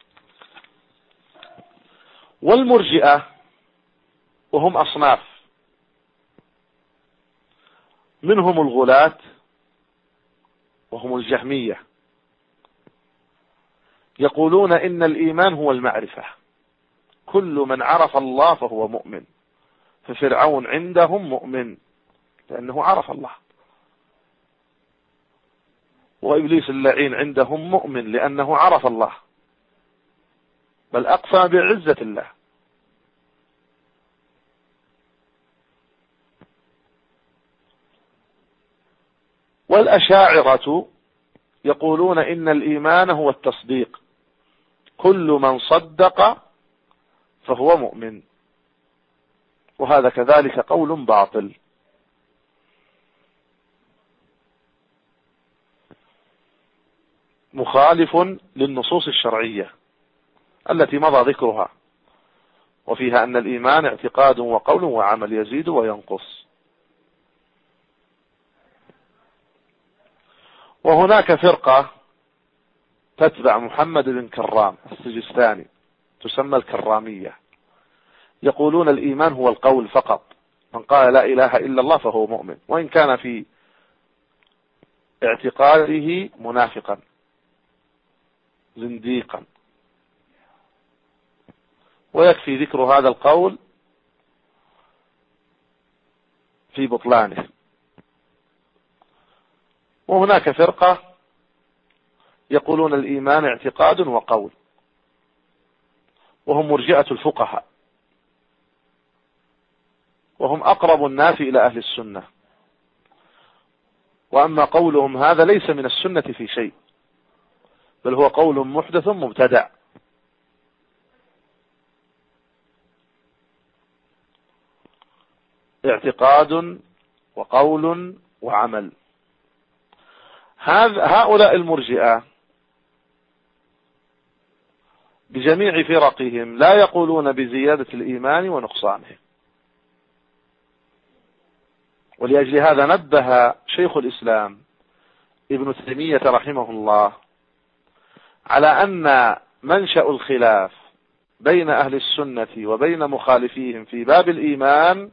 والمرجئة وهم أصناف، منهم الغلاة وهم الجهمية، يقولون إن الإيمان هو المعرفة، كل من عرف الله فهو مؤمن، ففرعون عندهم مؤمن لأنه عرف الله، وإبليس اللعين عندهم مؤمن لأنه عرف الله، بل أقسم بعزة الله. والأشاعرة يقولون إن الإيمان هو التصديق، كل من صدق فهو مؤمن، وهذا كذلك قول باطل. مخالف للنصوص الشرعية التي مضى ذكرها، وفيها أن الإيمان اعتقاد وقول وعمل يزيد وينقص. وهناك فرقة تتبع محمد بن كرام السجستاني تسمى الكرامية، يقولون الإيمان هو القول فقط من قال لا إله إلا الله فهو مؤمن، وإن كان في اعتقاده منافقا زنديقا. ويكفي ذكر هذا القول في بطلانه. وهناك فرقة يقولون الإيمان اعتقاد وقول، وهم مرجئة الفقهاء، وهم أقرب الناس إلى أهل السنة. وأما قولهم هذا ليس من السنة في شيء، بل هو قول محدث مبتدع. اعتقاد وقول وعمل. هؤلاء المرجئة بجميع فرقهم لا يقولون بزيادة الإيمان ونقصانه. ولأجل هذا نبه شيخ الإسلام ابن تيمية رحمه الله على أن منشأ الخلاف بين أهل السنة وبين مخالفيهم في باب الإيمان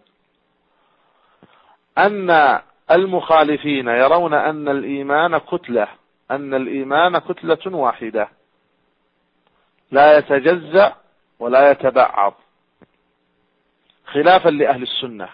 أن المخالفين يرون أن الإيمان كتلة أن الإيمان كتلة واحدة لا يتجزأ ولا يتبعض، خلافا لأهل السنة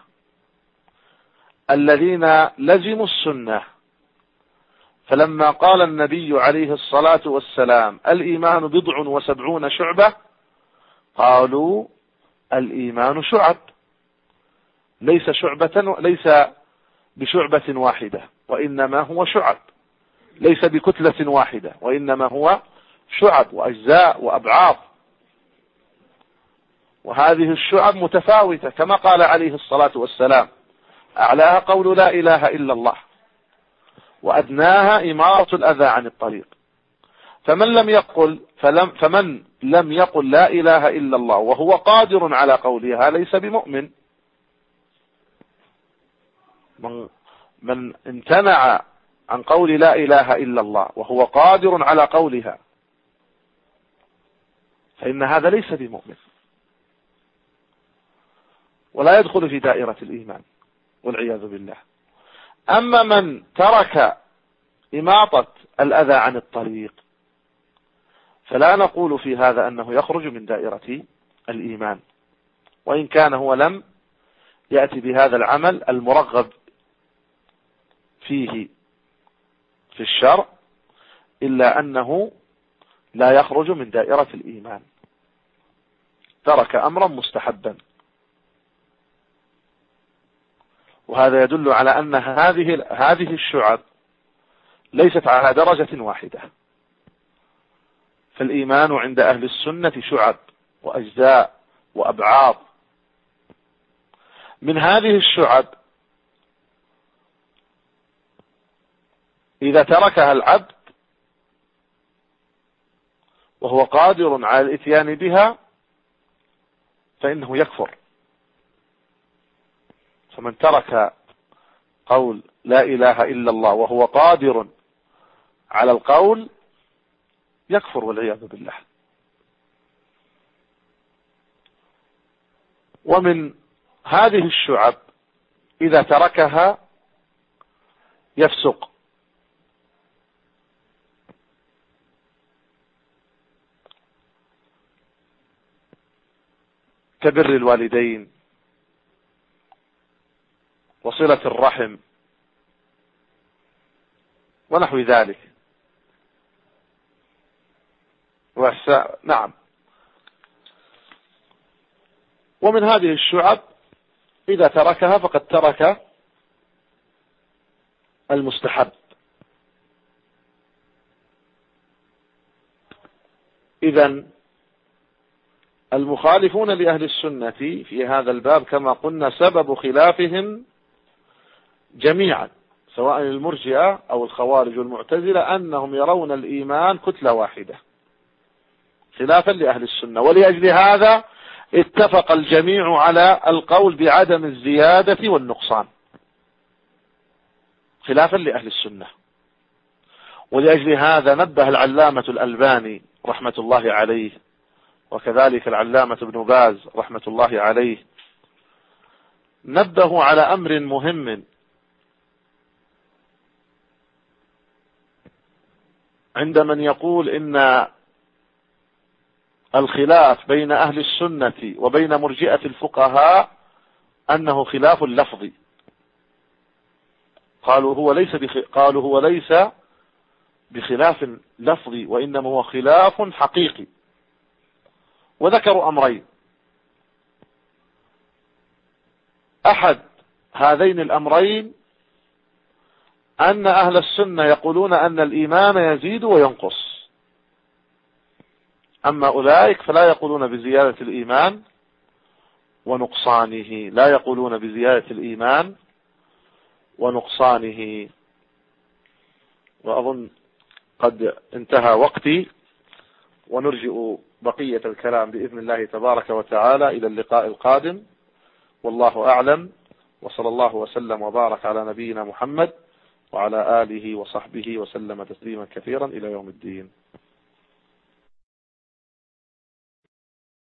الذين لزموا السنة. فلما قال النبي عليه الصلاة والسلام الإيمان بضع وسبعون شعبة، قالوا الإيمان شعب، ليس شعبة ليس بشعبة واحدة وإنما هو شعب، ليس بكتلة واحدة وإنما هو شعب وأجزاء وأبعاض. وهذه الشعب متفاوتة كما قال عليه الصلاة والسلام أعلاها قول لا إله إلا الله، وأدناها إمارة الأذى عن الطريق. فمن لم يقل فلم فمن لم يقل لا إله إلا الله وهو قادر على قولها ليس بمؤمن. من, من امتنع عن قول لا إله إلا الله وهو قادر على قولها فإن هذا ليس بمؤمن ولا يدخل في دائرة الإيمان والعياذ بالله. أما من ترك إماطة الأذى عن الطريق فلا نقول في هذا أنه يخرج من دائرة الإيمان، وإن كان هو لم يأتي بهذا العمل المرغب فيه في الشرع، إلا أنه لا يخرج من دائرة الإيمان، ترك أمرا مستحبا. وهذا يدل على أن هذه هذه الشعب ليست على درجة واحدة. فالإيمان عند أهل السنة شعب وأجزاء وأبعاض. من هذه الشعب إذا تركها العبد وهو قادر على الإتيان بها فإنه يكفر. فمن ترك قول لا إله إلا الله وهو قادر على القول يكفر والعياذ بالله. ومن هذه الشعب إذا تركها يفسق، كبر الوالدين وصلة الرحم ونحو ذلك. نعم. ومن هذه الشعب إذا تركها فقد ترك المستحب. إذن المخالفون لأهل السنة في هذا الباب كما قلنا سبب خلافهم جميعا سواء المرجئة أو الخوارج والمعتزلة أنهم يرون الإيمان كتلة واحدة خلافا لأهل السنة. ولأجل هذا اتفق الجميع على القول بعدم الزيادة والنقصان خلافا لأهل السنة. ولأجل هذا نبه العلامة الألباني رحمة الله عليه وكذلك العلامة ابن باز رحمة الله عليه، نبهوا على أمر مهم عند من يقول إن الخلاف بين أهل السنة وبين مرجئة الفقهاء أنه خلاف لفظي. قالوا هو ليس بخ... قالوا هو ليس بخلاف لفظي، وإنما هو خلاف حقيقي. وذكروا أمرين: أحد هذين الأمرين أن أهل السنة يقولون أن الإيمان يزيد وينقص، أما أولئك فلا يقولون بزيادة الإيمان ونقصانه، لا يقولون بزيادة الإيمان ونقصانه. وأظن قد انتهى وقتي، ونرجئ بقية الكلام بإذن الله تبارك وتعالى إلى اللقاء القادم، والله أعلم، وصلى الله وسلم وبارك على نبينا محمد وعلى آله وصحبه وسلم تسليما كثيرا إلى يوم الدين.